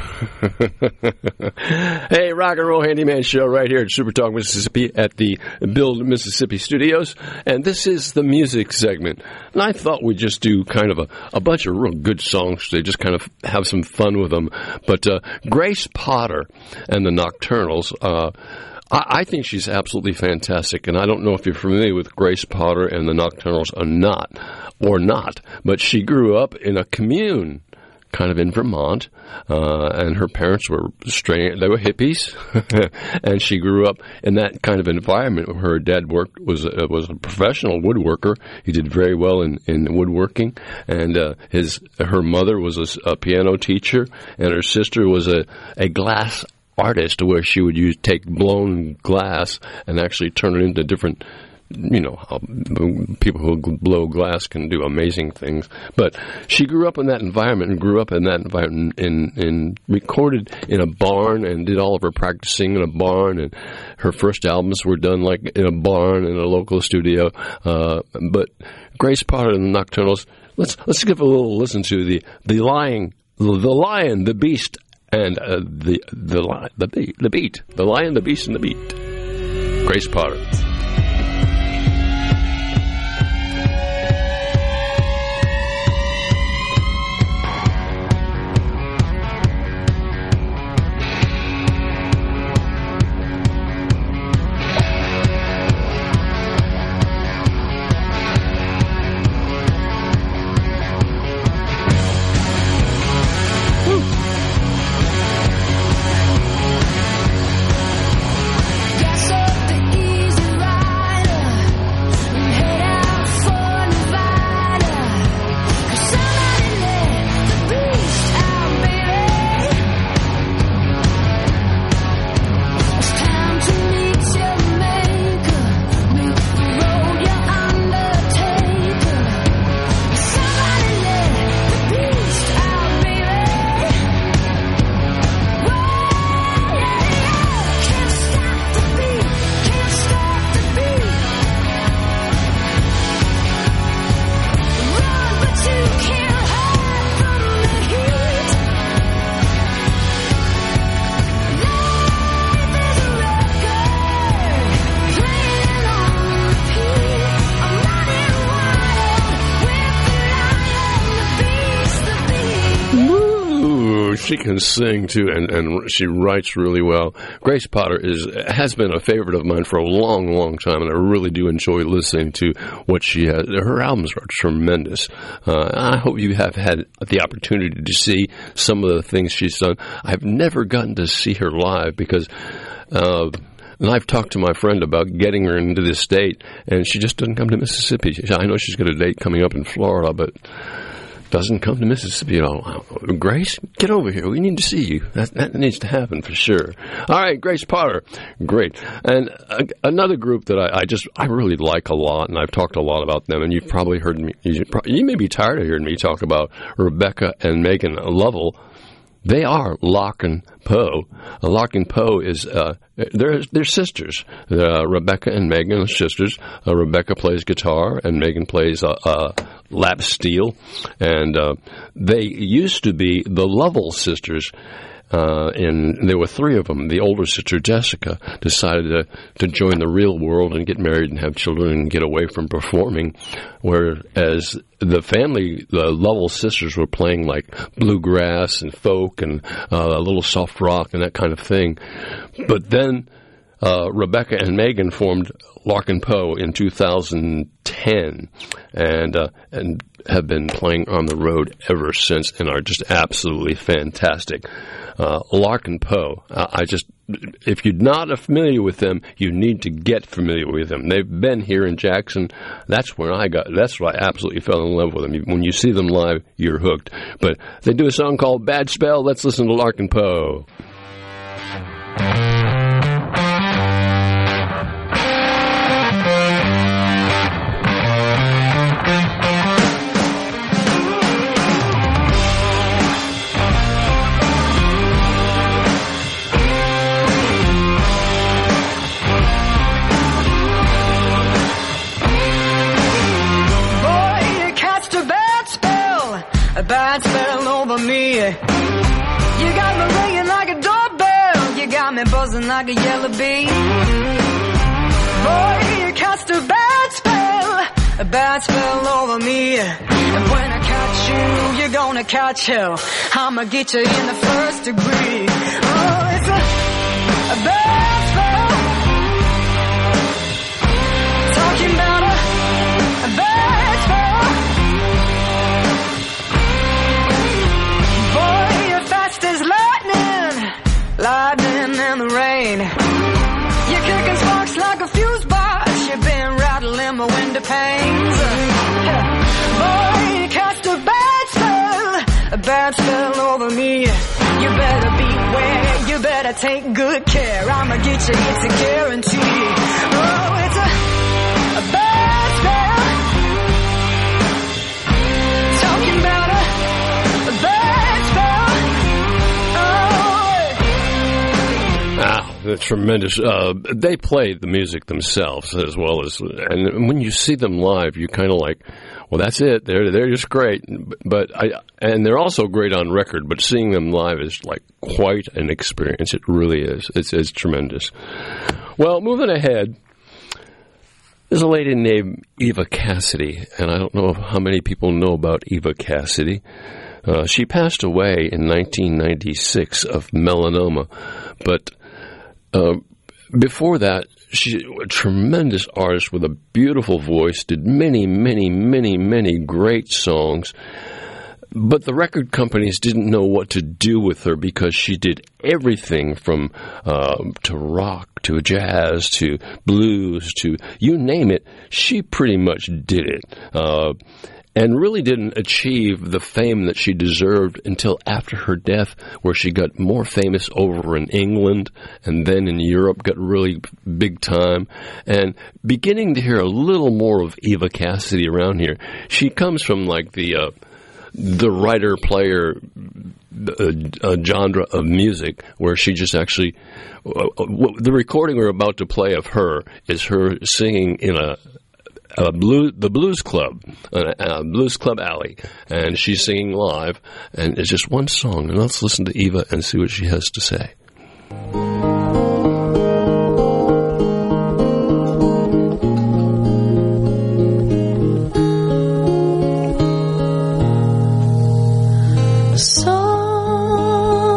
Hey, Rock and Roll Handyman Show right here at Super Talk Mississippi at the Build Mississippi Studios, and this is the music segment. And I thought we'd just do kind of a bunch of real good songs today, just kind of have some fun with them. But Grace Potter and the Nocturnals, I think she's absolutely fantastic, and I don't know if you're familiar with Grace Potter and the Nocturnals or not, but she grew up in a commune kind of in Vermont, and her parents were they were hippies, and she grew up in that kind of environment where her dad was a professional woodworker. He did very well in woodworking, and her mother was a piano teacher, and her sister was a glass artist, where she would take blown glass and actually turn it into different, people who blow glass can do amazing things. But she grew up in that environment and recorded in a barn and did all of her practicing in a barn, and her first albums were done like in a barn in a local studio. But Grace Potter and the Nocturnals, let's give a little listen to the Lion, the Beast, and the beat. The Lion, the Beast, and the Beat. Grace Potter. she can sing too, and she writes really well. Grace Potter has been a favorite of mine for a long, long time, and I really do enjoy listening to what she has. Her albums are tremendous. I hope you have had the opportunity to see some of the things she's done. I've never gotten to see her live because and I've talked to my friend about getting her into this state, and she just doesn't come to Mississippi. I know she's got a date coming up in Florida, but doesn't come to Mississippi at all. Grace, get over here. We need to see you. That needs to happen for sure. All right, Grace Potter. Great. And another group that I really like a lot, and I've talked a lot about them, and you've probably heard me. You may be tired of hearing me talk about Rebecca and Megan Lovell. They are Larkin Poe. Larkin Poe is they're sisters. Rebecca and Megan are sisters. Rebecca plays guitar and Megan plays lap steel, and they used to be the Lovell sisters. And there were three of them. The older sister, Jessica, decided to join the real world and get married and have children and get away from performing, whereas the Lovell sisters were playing like bluegrass and folk and a little soft rock and that kind of thing. But then Rebecca and Megan formed Larkin Poe in 2010 and have been playing on the road ever since and are just absolutely fantastic. Larkin Poe, if you're not familiar with them, you need to get familiar with them. They've been here in Jackson. That's where I absolutely fell in love with them. When you see them live, you're hooked. But they do a song called Bad Spell. Let's listen to Larkin Poe. Bad spell over me. You got me ringing like a doorbell. You got me buzzing like a yellow bee. Boy, you cast a bad spell over me. And when I catch you, you're gonna catch hell. I'ma get you in the first degree. Oh, it's a bad spell. Talking about a bad spell. Lightning and the rain. You're kicking sparks like a fuse box. You've been rattling my window panes. Boy, you cast a bad spell over me. You better beware, you better take good care. I'ma get you, it's a guarantee. Oh, it's a bad spell. Talking about a bad spell. They're tremendous. They play the music themselves as well as, and when you see them live, you kind of like, well, that's it. They're just great. And they're also great on record. But seeing them live is like quite an experience. It really is. It's tremendous. Well, moving ahead, there's a lady named Eva Cassidy, and I don't know how many people know about Eva Cassidy. She passed away in 1996 of melanoma, but before that, she's a tremendous artist with a beautiful voice, did many, many, many, many great songs. But the record companies didn't know what to do with her because she did everything from to rock, to jazz, to blues, to you name it. She pretty much did it. And really didn't achieve the fame that she deserved until after her death, where she got more famous over in England and then in Europe, got really big time. And beginning to hear a little more of Eva Cassidy around here. She comes from like the writer-player genre of music, where she just actually the recording we're about to play of her is her singing in the Blues Club, Blues Club Alley, and she's singing live, and it's just one song. And let's listen to Eva and see what she has to say. The sun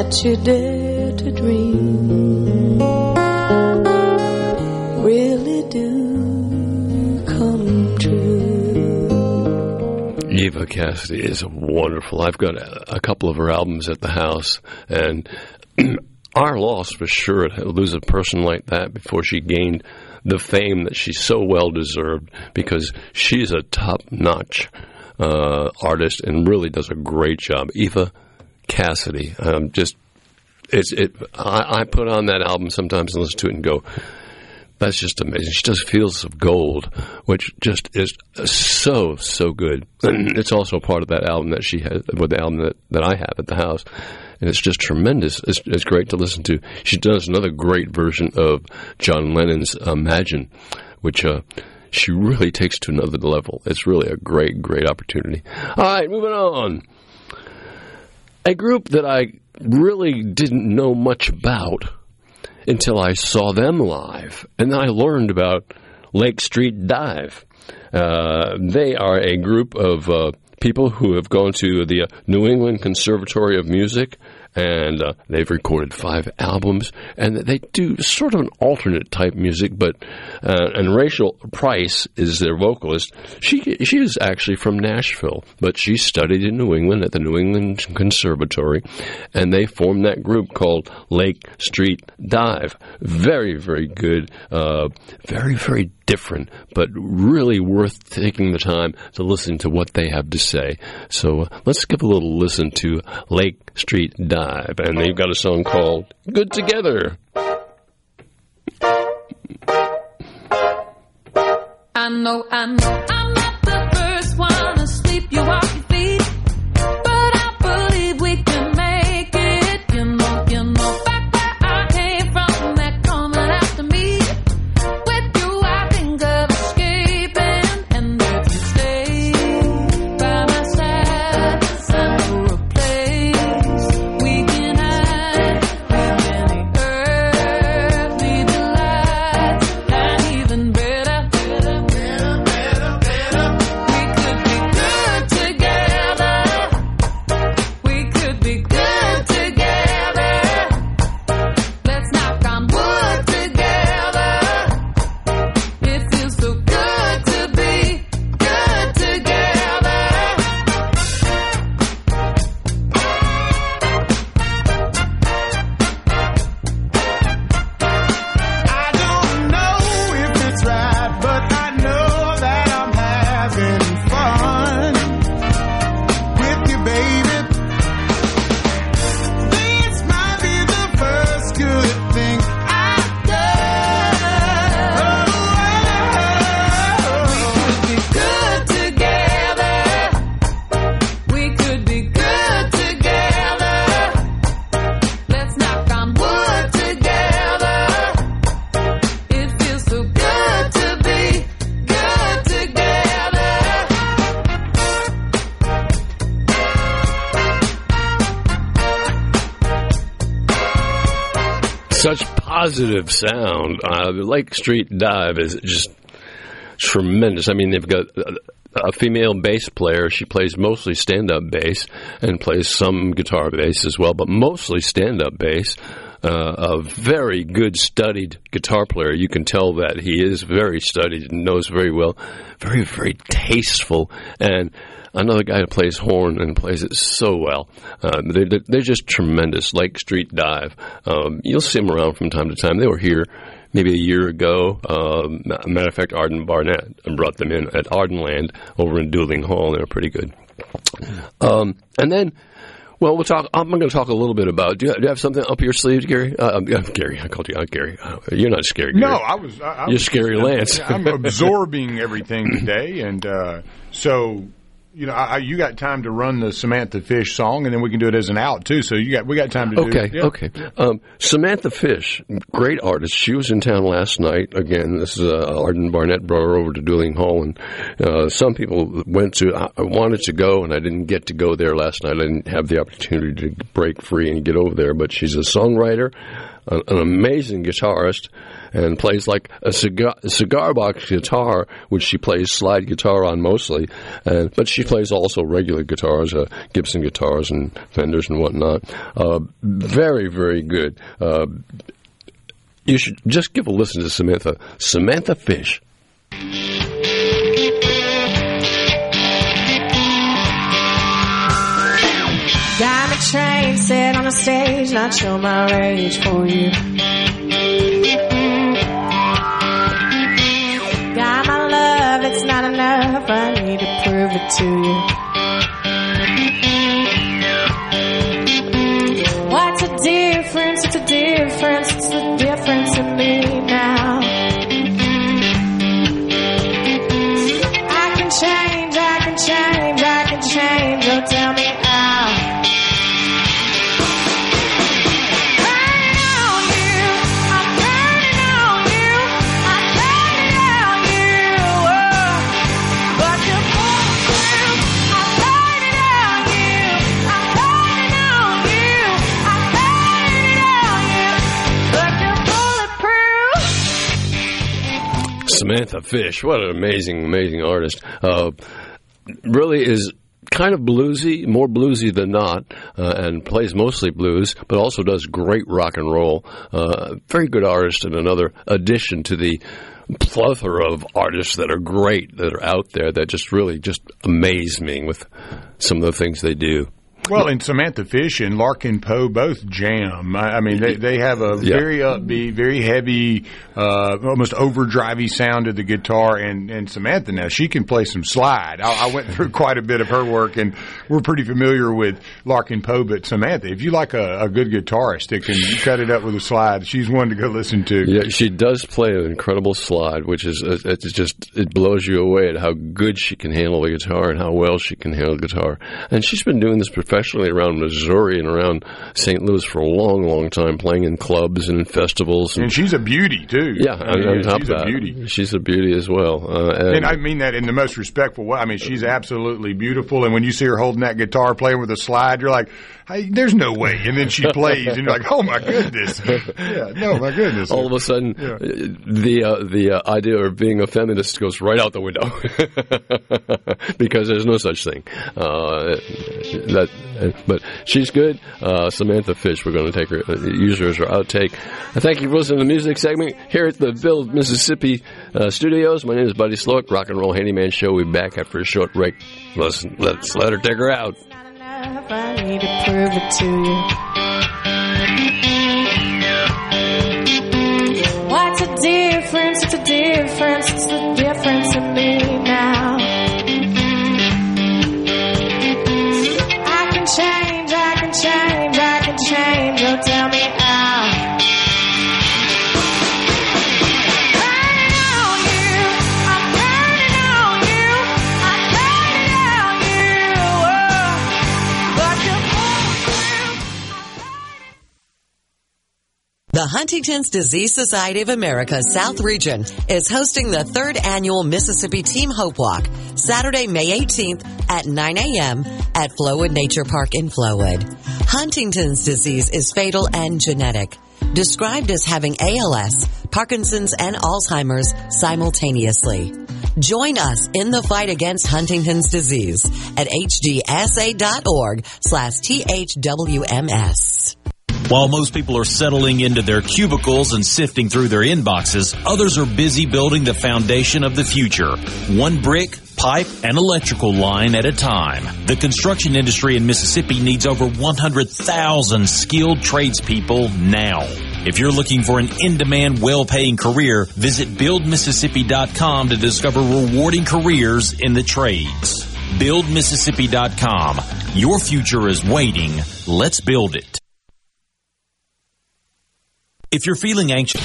that you dare to dream really do come true. Eva Cassidy is wonderful. I've got a couple of her albums at the house, and our loss for sure to lose a person like that before she gained the fame that she so well deserved, because she's a top-notch artist and really does a great job. Eva Cassidy, I put on that album sometimes and listen to it and go, that's just amazing. She does Fields of Gold, which just is so good. And it's also part of that album that she has, with the album that I have at the house. And it's just tremendous. It's great to listen to. She does another great version of John Lennon's Imagine, which she really takes to another level. It's really a great opportunity. All right, moving on. A group that I really didn't know much about until I saw them live, and then I learned about Lake Street Dive. They are a group of people who have gone to the New England Conservatory of Music, and they've recorded 5 albums, and they do sort of an alternate type music, but and Rachel Price is their vocalist. She is actually from Nashville, but she studied in New England at the New England Conservatory, and they formed that group called Lake Street Dive. Very good, very different, but really worth taking the time to listen to what they have to say. So let's give a little listen to Lake Street Dive, and they've got a song called Good Together. I know I'm not the first one to sweep you off your feet, but I believe we can make it. You know, back where I came from, that coming after me. With you, I think of escaping, and if you stay by my side, I know a place we can hide. With any earthly delights, and even better. Such positive sound. The Lake Street Dive is just tremendous. I mean, they've got a female bass player. She plays mostly stand-up bass and plays some guitar bass as well, but mostly stand-up bass. A very good studied guitar player. You can tell that he is very studied and knows very well. Very tasteful. And another guy who plays horn and plays it so well. They're just tremendous. Lake Street Dive. You'll see them around from time to time. They were here maybe a year ago. Matter of fact, Arden Barnett brought them in at Ardenland over in Dueling Hall. They were pretty good. And then, well, we'll talk. I'm going to talk a little bit about. Do you have something up your sleeves, Gary? Gary, I called you out, Gary. You're not scary, Gary. No, I was. You're scary, Lance. I'm absorbing everything today, and so. You know, you got time to run the Samantha Fish song, and then we can do it as an out too. So we got time to do it. Okay. Samantha Fish, great artist. She was in town last night. Again, this is Arden Barnett brought her over to Dueling Hall, and some people I wanted to go, and I didn't get to go there last night. I didn't have the opportunity to break free and get over there. But she's a songwriter. an amazing guitarist and plays like a cigar box guitar, which she plays slide guitar on mostly. But she plays also regular guitars, Gibson guitars and Fenders and whatnot. Very, very good. You should just give a listen to Samantha Fish. Got a train set on a stage, not show my rage for you. Got my love, it's not enough, I need to prove it to you. What's the difference? It's a difference, it's the difference in me now. I can change, I can change, I can change, oh tell me how. Samantha Fish, what an amazing, amazing artist. Really is kind of bluesy, more bluesy than not, and plays mostly blues, but also does great rock and roll. Very good artist, and another addition to the plethora of artists that are great, that are out there, that just really just amaze me with some of the things they do. Well, and Samantha Fish and Larkin Poe both jam. I mean, they have a very upbeat, very heavy, almost overdrivey sound to the guitar. And Samantha, now, she can play some slide. I went through quite a bit of her work, and we're pretty familiar with Larkin Poe. But Samantha, if you like a good guitarist that can cut it up with a slide, she's one to go listen to. Yeah, she does play an incredible slide, which is it blows you away at how good she can handle the guitar and how well she can handle the guitar. And she's been doing this professionally around Missouri and around St. Louis for a long, long time, playing in clubs and in festivals. And she's a beauty, too. Yeah, on top of that, beauty. She's a beauty as well. And I mean that in the most respectful way. I mean, she's absolutely beautiful, and when you see her holding that guitar, playing with a slide, you're like, hey, there's no way. And then she plays, and you're like, oh, my goodness. Yeah, no, my goodness. All of a sudden, the idea of being a feminist goes right out the window because there's no such thing. But she's good. Samantha Fish, we're going to take her, use her as our outtake. Thank you for listening to the music segment here at the Build Mississippi studios. My name is Buddy Sloak, Rock and Roll Handyman Show. We'll be back after a short break. Let's let her take her out. I need to prove it to you. What's the difference? It's a difference. It's the difference in me now. I can change, I can change, I can change. Oh, tell me how. The Huntington's Disease Society of America South Region is hosting the 3rd annual Mississippi Team Hope Walk, Saturday, May 18th at 9 a.m. at Flowood Nature Park in Flowood. Huntington's disease is fatal and genetic, described as having ALS, Parkinson's, and Alzheimer's simultaneously. Join us in the fight against Huntington's disease at hdsa.org/THWMS. While most people are settling into their cubicles and sifting through their inboxes, others are busy building the foundation of the future, one brick, pipe, and electrical line at a time. The construction industry in Mississippi needs over 100,000 skilled tradespeople now. If you're looking for an in-demand, well-paying career, visit BuildMississippi.com to discover rewarding careers in the trades. BuildMississippi.com. Your future is waiting. Let's build it. If you're feeling anxious...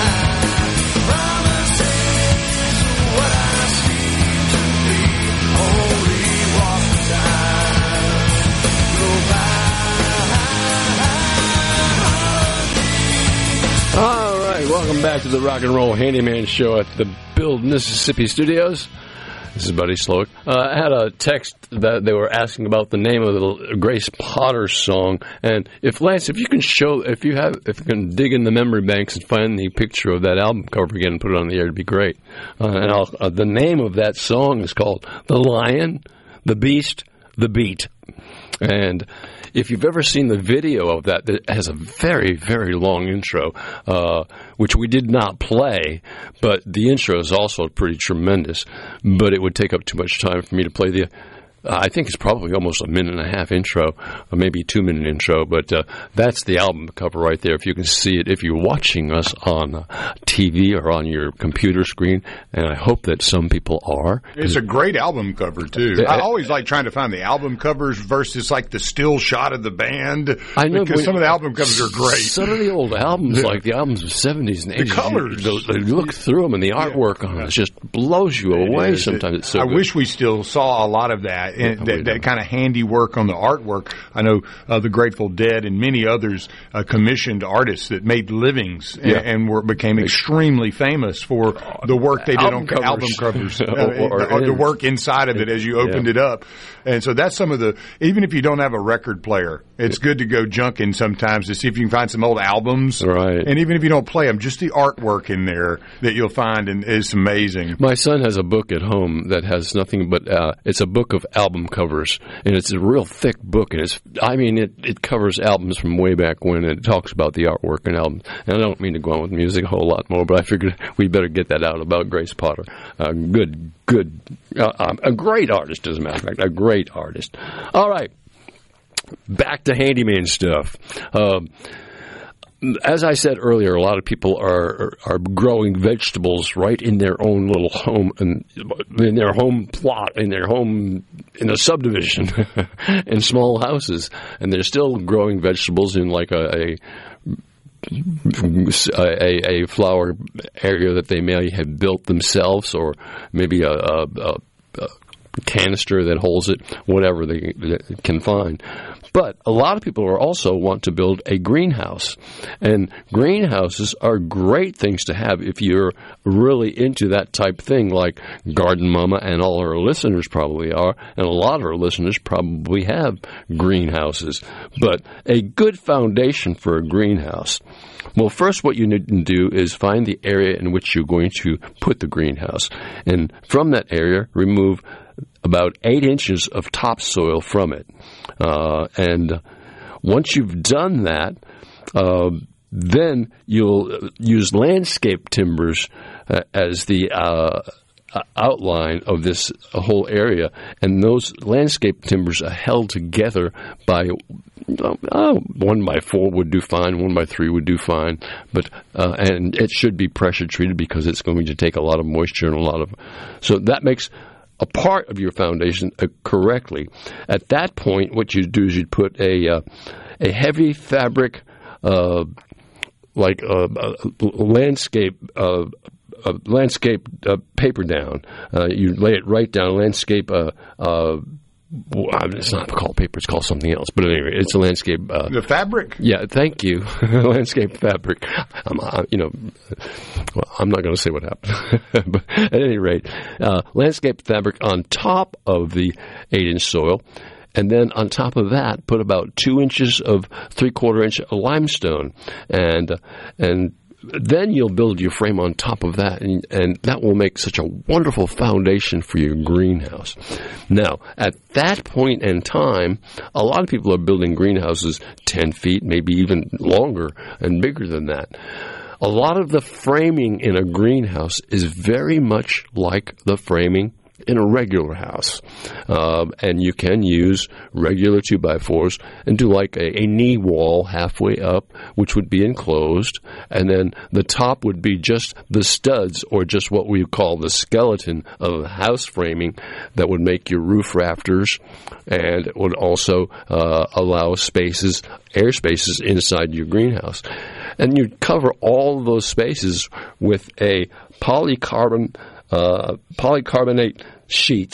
Oh Welcome back to the Rock and Roll Handyman Show at the Build Mississippi Studios. This is Buddy Slowick. I had a text that they were asking about the name of the Grace Potter song, and if you can dig in the memory banks and find the picture of that album cover again and put it on the air, it'd be great. The name of that song is called "The Lion, the Beast, the Beat," and if you've ever seen the video of that, it has a very, very long intro, which we did not play, but the intro is also pretty tremendous. But it would take up too much time for me to play the... I think it's probably almost a minute and a half intro, or maybe 2 minute intro, but that's the album cover right there. If you can see it, if you're watching us on TV or on your computer screen, and I hope that some people are. It's a great album cover, too. I always like trying to find the album covers versus like the still shot of the band. I know, because some of the album covers are great. Some of the old albums, like the albums of the 70s and 80s, the colors. You look through them and the artwork on it just blows you away sometimes. It's so I good. wish we still saw a lot of that. That kind of handiwork on the artwork. I know the Grateful Dead and many others commissioned artists that made livings and became extremely famous for the work they did on album covers. Or the work inside of it as you opened it up. And so that's some of the, even if you don't have a record player, it's good to go junking sometimes to see if you can find some old albums. Right. And even if you don't play them, just the artwork in there that you'll find is amazing. My son has a book at home that has nothing but, it's a book of album covers, and it's a real thick book, and it covers albums from way back when, and it talks about the artwork and albums. And I don't mean to go on with music a whole lot more, but I figured we better get that out about Grace Potter. A great artist, as a matter of fact, a great artist. All right, back to handyman stuff. As I said earlier, a lot of people are growing vegetables right in their own little home, and in their home plot, in a subdivision, in small houses, and they're still growing vegetables in like a flower area that they may have built themselves, or maybe a canister that holds it, whatever they can find. But a lot of people also want to build a greenhouse. And greenhouses are great things to have if you're really into that type thing, like Garden Mama and all our listeners probably are, and a lot of our listeners probably have greenhouses. But a good foundation for a greenhouse. Well, first what you need to do is find the area in which you're going to put the greenhouse. And from that area, remove about 8 inches of topsoil from it. And once you've done that, then you'll use landscape timbers as the outline of this whole area. And those landscape timbers are held together by 1x4 would do fine, 1x3 would do fine, but and it should be pressure treated because it's going to take a lot of moisture and so that makes a part of your foundation correctly. At that point, what you do is you'd put a heavy fabric, like a landscape paper down. You lay it right down. Landscape. It's not called paper, it's called something else. But anyway, it's a landscape... the fabric? Yeah, thank you. Landscape fabric. I'm not going to say what happened. But at any rate, landscape fabric on top of the 8-inch soil. And then on top of that, put about 2 inches of 3/4 inch limestone. And then you'll build your frame on top of that, and that will make such a wonderful foundation for your greenhouse. Now, at that point in time, a lot of people are building greenhouses 10 feet, maybe even longer and bigger than that. A lot of the framing in a greenhouse is very much like the framing in a regular house. And you can use regular 2x4s and do like a knee wall halfway up, which would be enclosed, and then the top would be just the studs, or just what we call the skeleton of house framing that would make your roof rafters, and it would also allow air spaces inside your greenhouse. And you'd cover all of those spaces with a polycarbonate sheets,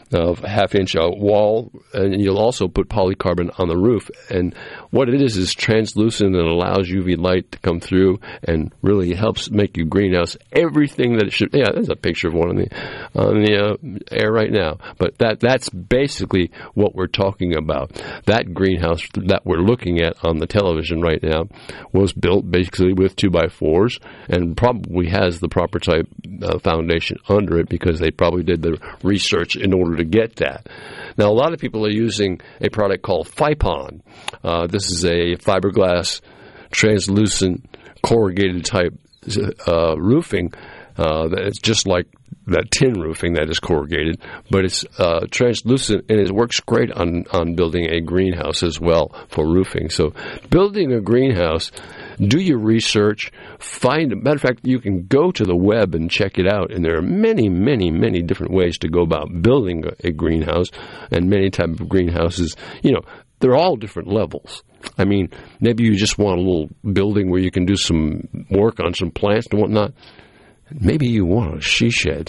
of half-inch wall, and you'll also put polycarbonate on the roof. And what it is translucent and allows UV light to come through and really helps make your greenhouse everything that it should. Yeah, there's a picture of one on the air right now. But that's basically what we're talking about. That greenhouse that we're looking at on the television right now was built basically with 2x4s and probably has the proper type foundation under it because they probably did the research in order to get that. Now, a lot of people are using a product called Fypon. This is a fiberglass, translucent, corrugated type roofing that's just like that tin roofing that is corrugated, but it's translucent and it works great on building a greenhouse as well for roofing. So building a greenhouse, do your research, matter of fact, you can go to the web and check it out, and there are many, many, many different ways to go about building a greenhouse, and many types of greenhouses, they're all different levels. I mean, maybe you just want a little building where you can do some work on some plants and whatnot. Maybe you want a she shed,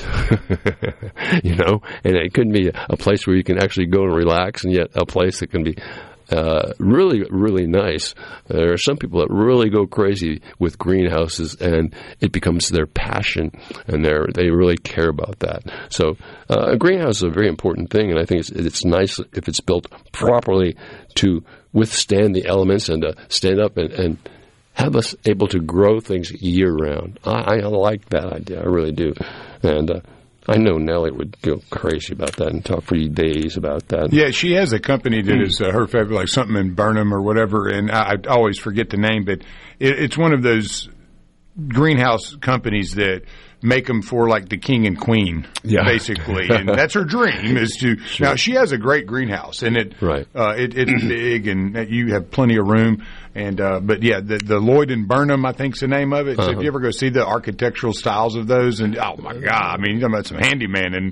and it could be a place where you can actually go and relax, and yet a place that can be really, really nice. There are some people that really go crazy with greenhouses, and it becomes their passion, and they really care about that. So a greenhouse is a very important thing, and I think it's nice if it's built properly to withstand the elements and to stand up and have us able to grow things year-round. I like that idea. I really do. And I know Nellie would go crazy about that and talk for you days about that. Yeah, she has a company that is her favorite, like something in Burnham or whatever, and I always forget the name, but it's one of those greenhouse companies that make them for like the king and queen, basically, and that's her dream is to. Sure. Now she has a great greenhouse, and it's big, and you have plenty of room. And but yeah, the Lloyd and Burnham, I think, is the name of it. So if you ever go see the architectural styles of those, and oh my God, I mean, you're talking about some handyman, and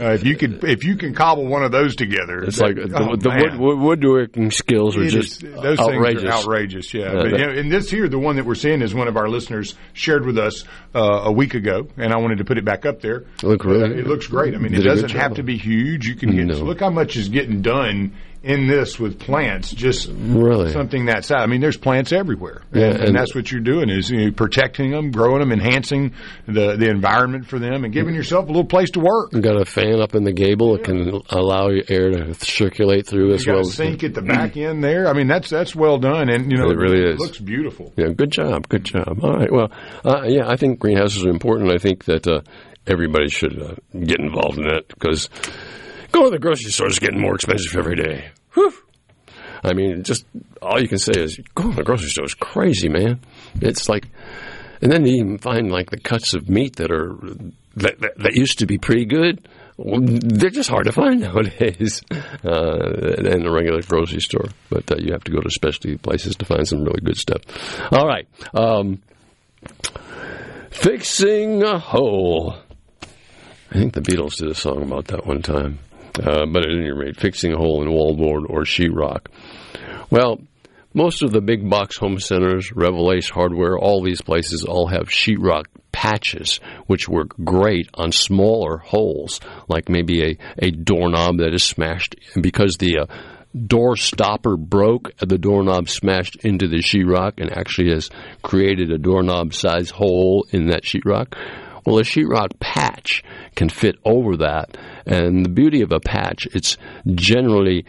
if you can cobble one of those together, it's like the woodworking skills are just those outrageous. Things are outrageous, yeah. But and this here, the one that we're seeing, is one of our listeners shared with us a week ago, and I wanted to put it back up there. It looks great. I mean, it doesn't have to be huge. You can get look how much is getting done in this with plants, just really something that size. I mean, there's plants everywhere, and that's what you're doing is protecting them, growing them, enhancing the environment for them, and giving yourself a little place to work. You got a fan up in the gable that can allow your air to circulate through as well. You got a sink at the back end there. I mean, that's well done, and it really is. It looks beautiful. Yeah, good job. All right, well, I think greenhouses are important. I think that everybody should get involved in that because going to the grocery store is getting more expensive every day. Whew. I mean, just all you can say is going to the grocery store is crazy, man. It's like, and then you even find like the cuts of meat that used to be pretty good. Well, they're just hard to find nowadays in a regular grocery store. But you have to go to specialty places to find some really good stuff. All right, fixing a hole. I think the Beatles did a song about that one time. But at any rate, fixing a hole in wallboard or sheetrock. Well, most of the big box home centers, Revelace Hardware, all these places all have sheetrock patches, which work great on smaller holes, like maybe a doorknob that is smashed. And because the door stopper broke, the doorknob smashed into the sheetrock and actually has created a doorknob-sized hole in that sheetrock. Well, a sheetrock patch can fit over that, and the beauty of a patch, it's generally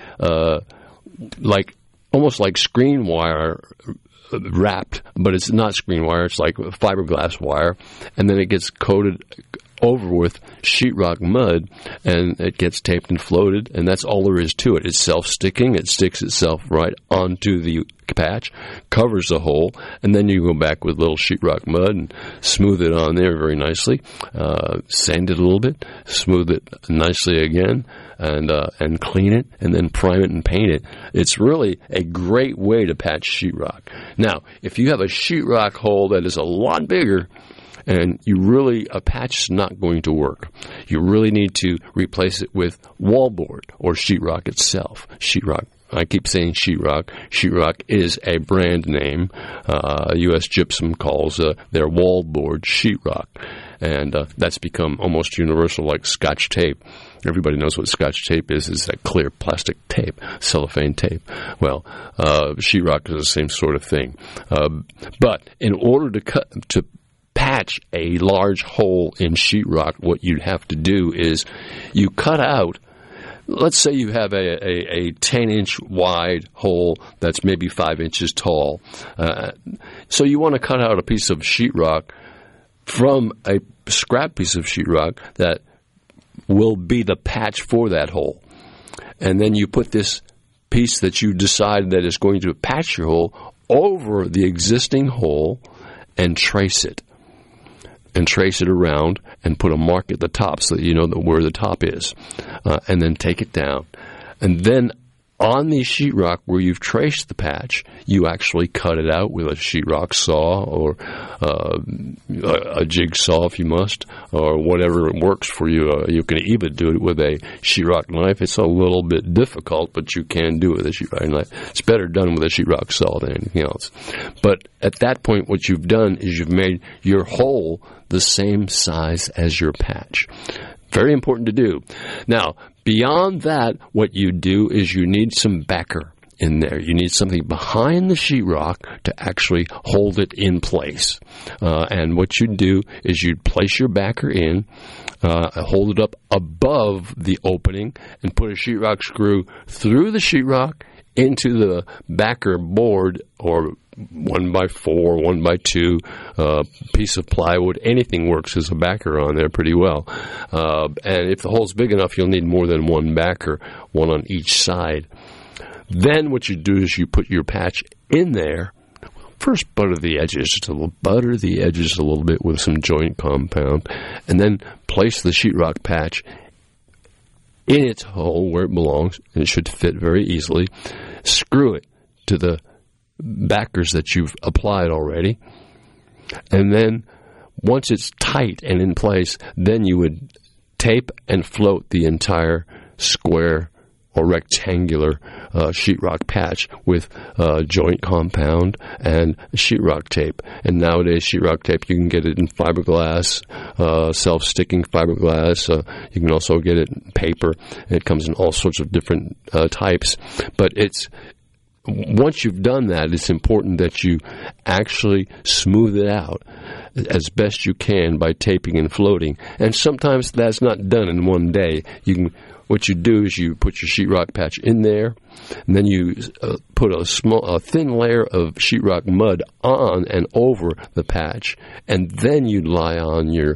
almost like screen wire wrapped, but it's not screen wire, it's like fiberglass wire, and then it gets coated over with sheetrock mud, and it gets taped and floated, and that's all there is to it. It's self-sticking. It sticks itself right onto the patch, covers the hole, and then you go back with little sheetrock mud and smooth it on there very nicely, sand it a little bit, smooth it nicely again, and clean it, and then prime it and paint it. It's really a great way to patch sheetrock. Now, if you have a sheetrock hole that is a lot bigger, and a patch is not going to work. You really need to replace it with wallboard or sheetrock itself. Sheetrock. I keep saying sheetrock. Sheetrock is a brand name. U.S. Gypsum calls their wallboard sheetrock. and that's become almost universal, like Scotch tape. Everybody knows what Scotch tape is. It's that clear plastic tape, cellophane tape. Well, sheetrock is the same sort of thing. But in order to patch a large hole in sheetrock, what you'd have to do is you cut out, let's say you have a 10-inch wide hole that's maybe 5 inches tall. So you want to cut out a piece of sheetrock from a scrap piece of sheetrock that will be the patch for that hole. And then you put this piece that you decide that is going to patch your hole over the existing hole and trace it. And trace it around and put a mark at the top so that you know where the top is. And then take it down. And then on the sheetrock where you've traced the patch, you actually cut it out with a sheetrock saw or a jigsaw if you must, or whatever works for you. You can even do it with a sheetrock knife. It's a little bit difficult, but you can do it with a sheetrock knife. It's better done with a sheetrock saw than anything else. But at that point, what you've done is you've made your hole the same size as your patch. Very important to do. Now, beyond that, what you do is you need some backer in there. You need something behind the sheetrock to actually hold it in place. And what you do is you place your backer in, hold it up above the opening, and put a sheetrock screw through the sheetrock into the backer board, or 1x4, 1x2 piece of plywood. Anything works as a backer on there pretty well. And if the hole's big enough, you'll need more than one backer, one on each side. Then what you do is you put your patch in there. First, butter the edges a little bit with some joint compound, and then place the sheetrock patch in its hole where it belongs, and it should fit very easily. Screw it to the backers that you've applied already, and then once it's tight and in place, then you would tape and float the entire square or rectangular sheetrock patch with joint compound and sheetrock tape. And nowadays, sheetrock tape, you can get it in fiberglass, self-sticking fiberglass. You can also get it in paper. It comes in all sorts of different types. But once you've done that, it's important that you actually smooth it out as best you can by taping and floating. And sometimes that's not done in one day. What you do is you put your sheetrock patch in there, and then you put a thin layer of sheetrock mud on and over the patch, and then you lie on your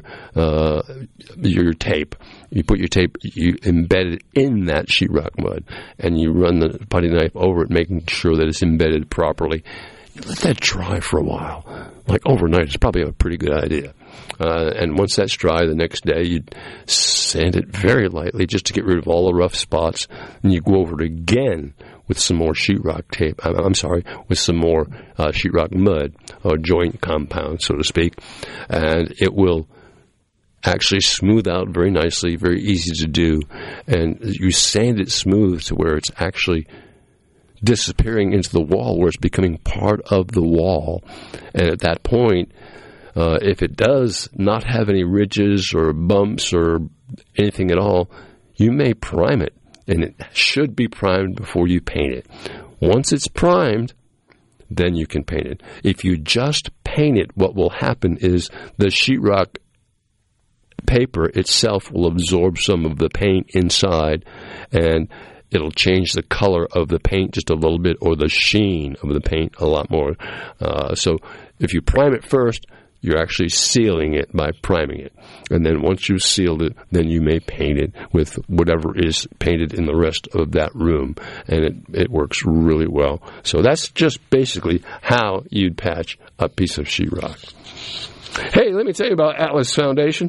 tape. You put your tape, you embed it in that sheetrock mud, and you run the putty knife over it, making sure that it's embedded properly. You let that dry for a while. Like overnight, it's probably a pretty good idea. And once that's dry, the next day you'd sand it very lightly just to get rid of all the rough spots. And you go over it again with some more sheetrock tape. With some more sheetrock mud or joint compound, so to speak. And it will actually smooth out very nicely, very easy to do. And you sand it smooth to where it's actually disappearing into the wall, where it's becoming part of the wall. And at that point, if it does not have any ridges or bumps or anything at all, you may prime it. And it should be primed before you paint it. Once it's primed, then you can paint it. If you just paint it, what will happen is the sheetrock paper itself will absorb some of the paint inside, and it'll change the color of the paint just a little bit, or the sheen of the paint a lot more. So if you prime it first, you're actually sealing it by priming it. And then once you've sealed it, then you may paint it with whatever is painted in the rest of that room. And it works really well. So that's just basically how you'd patch a piece of sheetrock. Hey, let me tell you about Atlas Foundation.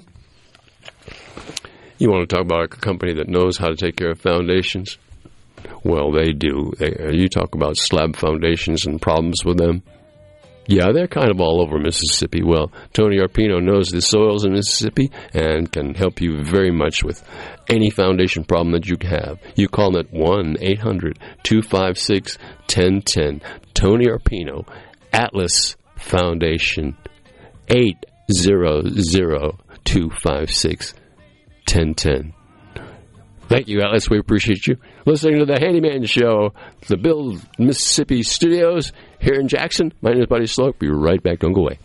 You want to talk about a company that knows how to take care of foundations? Well, they do. You talk about slab foundations and problems with them. Yeah, they're kind of all over Mississippi. Well, Tony Arpino knows the soils in Mississippi and can help you very much with any foundation problem that you have. You call them at 1-800-256-1010. Tony Arpino, Atlas Foundation, 800 888-256-1010. Thank you, Atlas. We appreciate you listening to the Handyman Show, the Build Mississippi Studios here in Jackson. My name is Buddy Sloak. Be right back. Don't go away.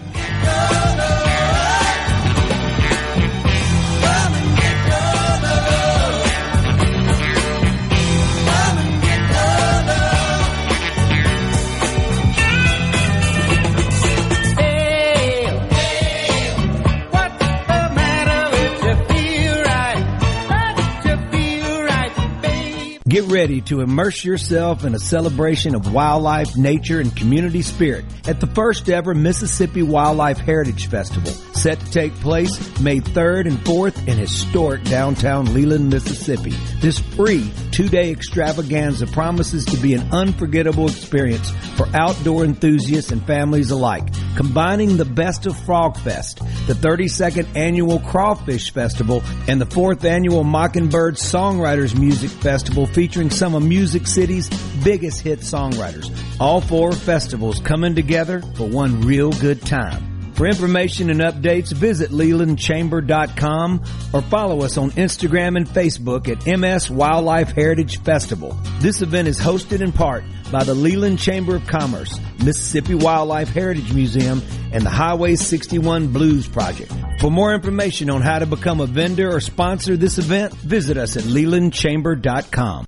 Get ready to immerse yourself in a celebration of wildlife, nature, and community spirit at the first ever Mississippi Wildlife Heritage Festival, set to take place May 3rd and 4th in historic downtown Leland, Mississippi. This free 2-day extravaganza promises to be an unforgettable experience for outdoor enthusiasts and families alike, combining the best of Frog Fest, the 32nd Annual Crawfish Festival, and the 4th Annual Mockingbird Songwriters Music Festival, featuring some of Music City's biggest hit songwriters. All 4 festivals coming together for one real good time. For information and updates, visit LelandChamber.com or follow us on Instagram and Facebook at MS Wildlife Heritage Festival. This event is hosted in part by the Leland Chamber of Commerce, Mississippi Wildlife Heritage Museum, and the Highway 61 Blues Project. For more information on how to become a vendor or sponsor this event, visit us at LelandChamber.com.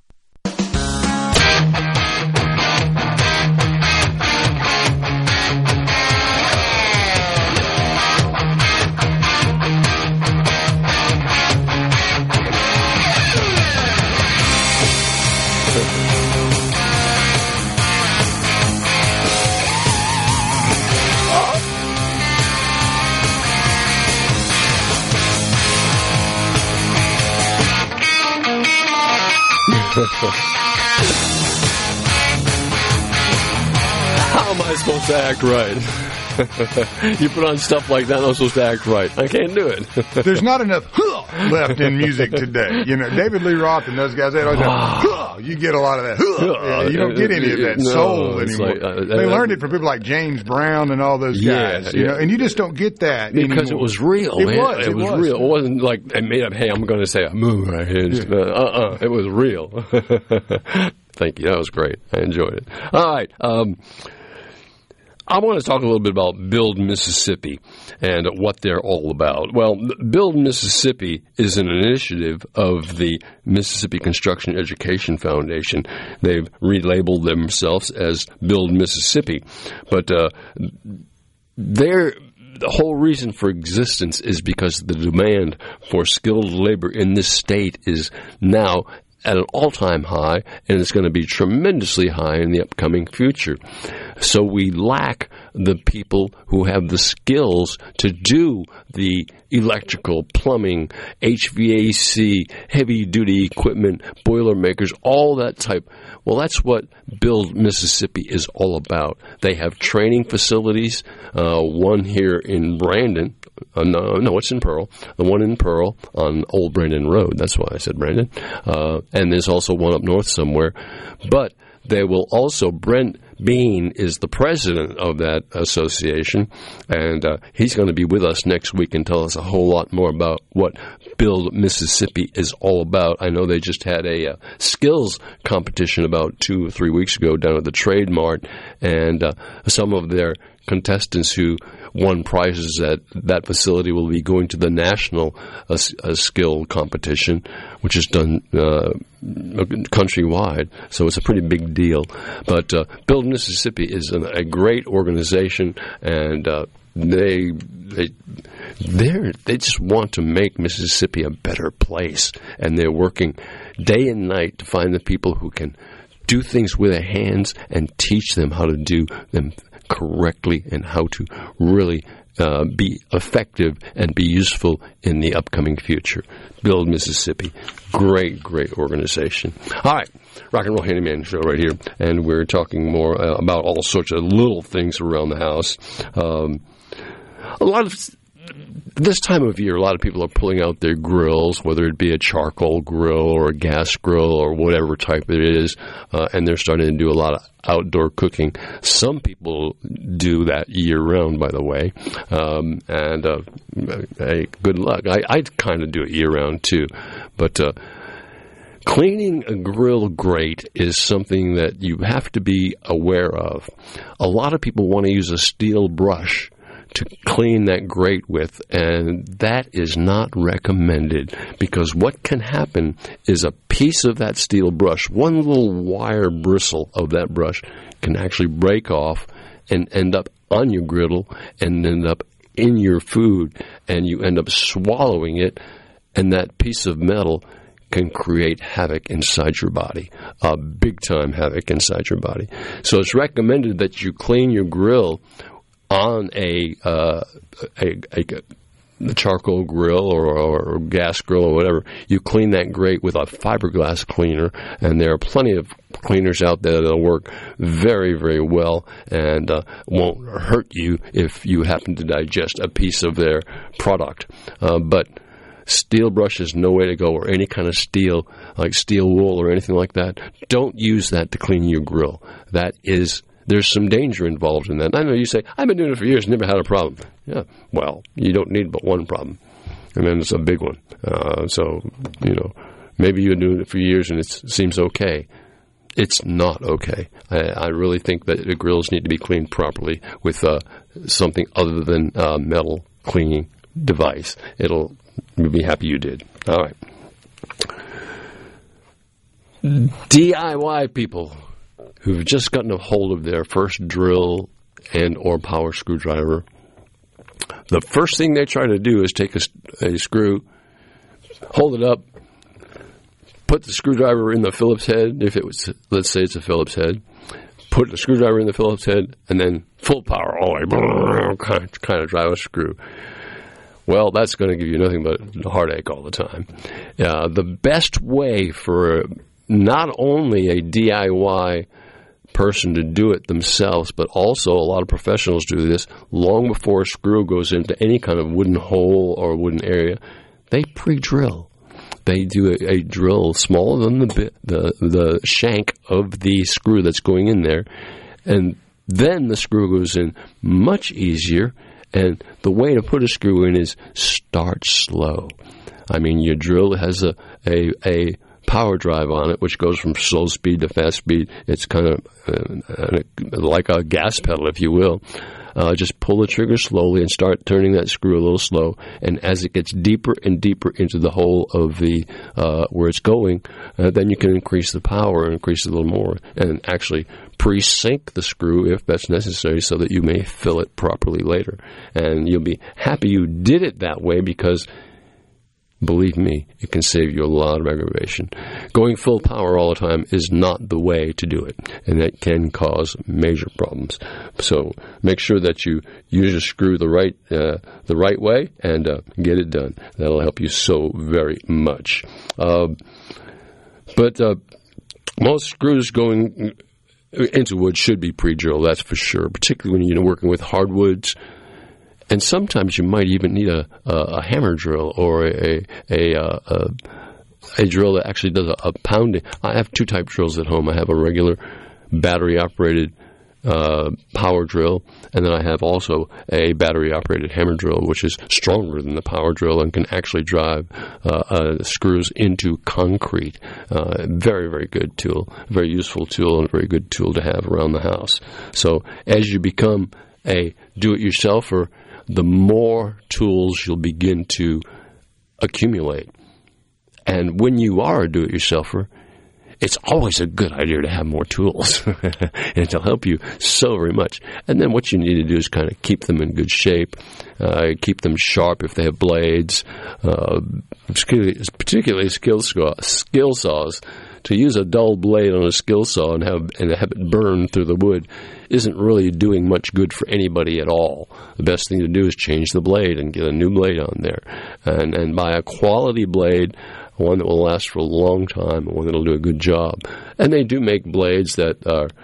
How am I supposed to act right? You put on stuff like that, I'm supposed to act right. I can't do it. There's not enough left in music today. You know, David Lee Roth and those guys, they always have, you get a lot of that. You don't get any of that soul anymore. Like, they learned it from people like James Brown and all those guys. You know, and you just don't get that because anymore. It was real. It man. was. It was real. It wasn't like I made up. Hey, I'm going to say a move right here. It was real. Thank you. That was great. I enjoyed it. All right. I want to talk a little bit about Build Mississippi and what they're all about. Well, Build Mississippi is an initiative of the Mississippi Construction Education Foundation. They've relabeled themselves as Build Mississippi, but the whole reason for existence is because the demand for skilled labor in this state is now at an all-time high, and it's going to be tremendously high in the upcoming future. So we lack the people who have the skills to do the electrical, plumbing, HVAC, heavy-duty equipment, boilermakers, all that type. Well, that's what Build Mississippi is all about. They have training facilities, one here in Brandon. No, it's in Pearl. The one in Pearl on Old Brandon Road. That's why I said Brandon. And there's also one up north somewhere. But they will also, Brent Bean is the president of that association, and he's going to be with us next week and tell us a whole lot more about what Build Mississippi is all about. I know they just had a skills competition about 2 or 3 weeks ago down at the Trade Mart, and some of their contestants who won prizes at that facility will be going to the national skill competition, which is done countrywide. So it's a pretty big deal. But Build Mississippi is a great organization, and they just want to make Mississippi a better place, and they're working day and night to find the people who can do things with their hands and teach them how to do them correctly and how to really be effective and be useful in the upcoming future. Build Mississippi. Great, great organization. All right. Rock and Roll Handyman Show right here. And we're talking more about all sorts of little things around the house. A lot of this time of year, a lot of people are pulling out their grills, whether it be a charcoal grill or a gas grill or whatever type it is, and they're starting to do a lot of outdoor cooking. Some people do that year-round, by the way, hey, good luck. I kind of do it year-round, too, but cleaning a grill grate is something that you have to be aware of. A lot of people want to use a steel brush to clean that grate with, and that is not recommended, because what can happen is a piece of that steel brush, one little wire bristle of that brush, can actually break off and end up on your griddle and end up in your food, and you end up swallowing it, and that piece of metal can create havoc inside your body, big-time havoc inside your body. So it's recommended that you clean your grill on a charcoal grill or gas grill or whatever. You clean that grate with a fiberglass cleaner, and there are plenty of cleaners out there that'll work very, very well and won't hurt you if you happen to digest a piece of their product. But steel brush is no way to go, or any kind of steel, like steel wool or anything like that. Don't use that to clean your grill. There's some danger involved in that. I know you say, I've been doing it for years, never had a problem. Yeah, well, you don't need but one problem, and then it's a big one. So, maybe you've been doing it for years and it seems okay. It's not okay. I really think that the grills need to be cleaned properly with something other than a metal cleaning device. You'll be happy you did. All right. DIY people who've just gotten a hold of their first drill and or power screwdriver, the first thing they try to do is take a screw, hold it up, put the screwdriver in the Phillips head, if it was, let's say it's a Phillips head, put the screwdriver in the Phillips head, and then full power all the way, kind of drive a screw. Well, that's going to give you nothing but a heartache all the time. The best way for not only a DIY person to do it themselves, but also a lot of professionals do this long before a screw goes into any kind of wooden hole or wooden area. They pre-drill. They do a drill smaller than the shank of the screw that's going in there, and then the screw goes in much easier. And the way to put a screw in is start slow. I mean, your drill has a power drive on it, which goes from slow speed to fast speed. It's kind of like a gas pedal, if you will. Just pull the trigger slowly and start turning that screw a little slow. And as it gets deeper and deeper into the hole of the where it's going, then you can increase the power and increase it a little more, and actually pre-sink the screw if that's necessary, so that you may fill it properly later. And you'll be happy you did it that way, because believe me, it can save you a lot of aggravation. Going full power all the time is not the way to do it, and that can cause major problems. So make sure that you use your screw the right way and get it done. That'll help you so very much. But most screws going into wood should be pre-drilled, that's for sure, particularly when you're working with hardwoods. And sometimes you might even need a hammer drill or a drill that actually does a pounding. I have two type drills at home. I have a regular battery-operated power drill, and then I have also a battery-operated hammer drill, which is stronger than the power drill and can actually drive screws into concrete. Very, very good tool, very useful tool, and a very good tool to have around the house. So as you become a do-it-yourselfer, the more tools you'll begin to accumulate. And when you are a do-it-yourselfer, it's always a good idea to have more tools. And it'll help you so very much. And then what you need to do is kind of keep them in good shape, keep them sharp if they have blades, particularly skill saws. To use a dull blade on a skill saw and have it burn through the wood isn't really doing much good for anybody at all. The best thing to do is change the blade and get a new blade on there, and buy a quality blade, one that will last for a long time, one that will do a good job. And they do make blades that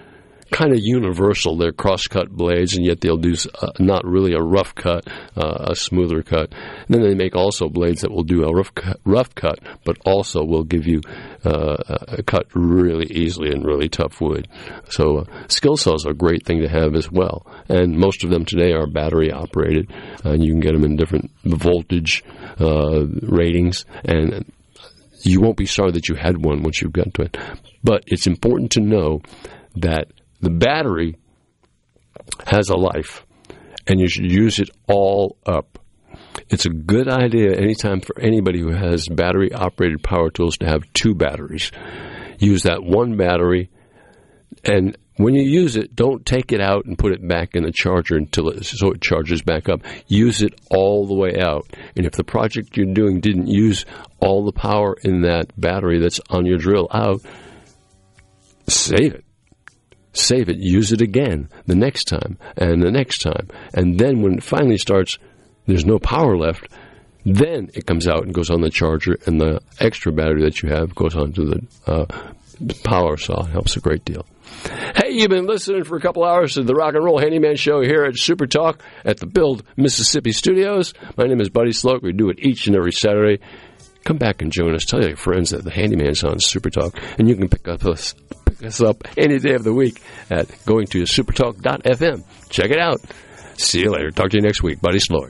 kind of universal. They're cross-cut blades, and yet they'll do not really a rough cut, a smoother cut. And then they make also blades that will do a rough cut, but also will give you a cut really easily in really tough wood. So skill saws are a great thing to have as well. And most of them today are battery operated, and you can get them in different voltage ratings, and you won't be sorry that you had one once you've got to it. But it's important to know that the battery has a life, and you should use it all up. It's a good idea anytime for anybody who has battery-operated power tools to have two batteries. Use that one battery, and when you use it, don't take it out and put it back in the charger so it charges back up. Use it all the way out. And if the project you're doing didn't use all the power in that battery that's on your drill out, save it. Save it. Use it again the next time and the next time. And then when it finally starts, there's no power left, then it comes out and goes on the charger, and the extra battery that you have goes onto the power saw. It helps a great deal. Hey, you've been listening for a couple hours to the Rock and Roll Handyman Show here at Super Talk at the Build Mississippi Studios. My name is Buddy Sloak. We do it each and every Saturday. Come back and join us. Tell your friends that the Handyman's on Super Talk, and you can pick us up any day of the week at going to supertalk.fm. Check it out. See you later. Talk to you next week. Buddy Sloak.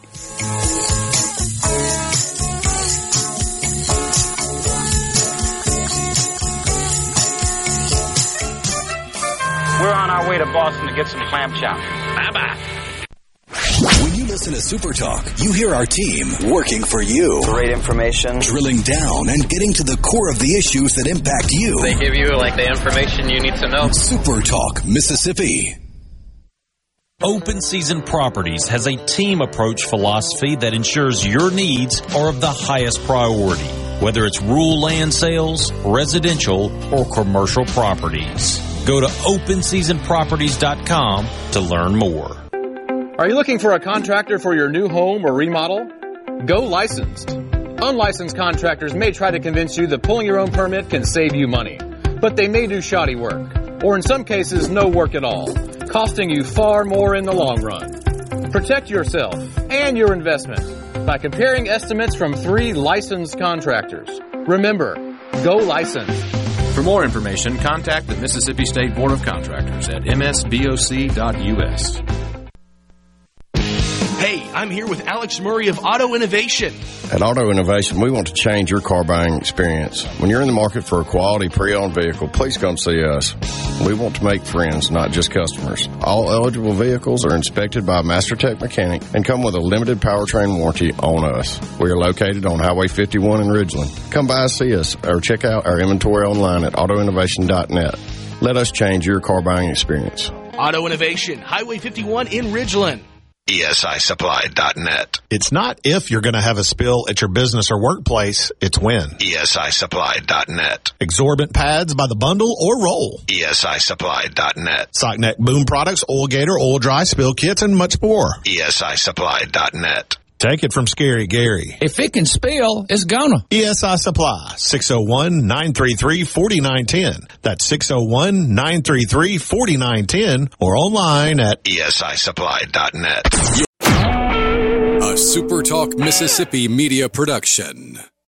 We're on our way to Boston to get some clam chowder. Bye-bye. When you listen to Super Talk, you hear our team working for you. Great information. Drilling down and getting to the core of the issues that impact you. They give you, the information you need to know. Super Talk, Mississippi. Open Season Properties has a team approach philosophy that ensures your needs are of the highest priority, whether it's rural land sales, residential, or commercial properties. Go to OpenSeasonProperties.com to learn more. Are you looking for a contractor for your new home or remodel? Go licensed. Unlicensed contractors may try to convince you that pulling your own permit can save you money, but they may do shoddy work, or in some cases no work at all, costing you far more in the long run. Protect yourself and your investment by comparing estimates from 3 licensed contractors. Remember, go licensed. For more information, contact the Mississippi State Board of Contractors at msboc.us. Hey, I'm here with Alex Murray of Auto Innovation. At Auto Innovation, we want to change your car buying experience. When you're in the market for a quality pre-owned vehicle, please come see us. We want to make friends, not just customers. All eligible vehicles are inspected by a MasterTech mechanic and come with a limited powertrain warranty on us. We are located on Highway 51 in Ridgeland. Come by and see us or check out our inventory online at autoinnovation.net. Let us change your car buying experience. Auto Innovation, Highway 51 in Ridgeland. ESIsupply.net. It's not if you're going to have a spill at your business or workplace, it's when. ESIsupply.net. Exorbitant pads by the bundle or roll. ESIsupply.net. Sockneck boom products, Oil Gator, Oil Dry, spill kits, and much more. ESIsupply.net. Take it from Scary Gary. If it can spill, it's gonna. ESI Supply, 601-933-4910. That's 601-933-4910 or online at ESIsupply.net. A Super Talk Mississippi media production.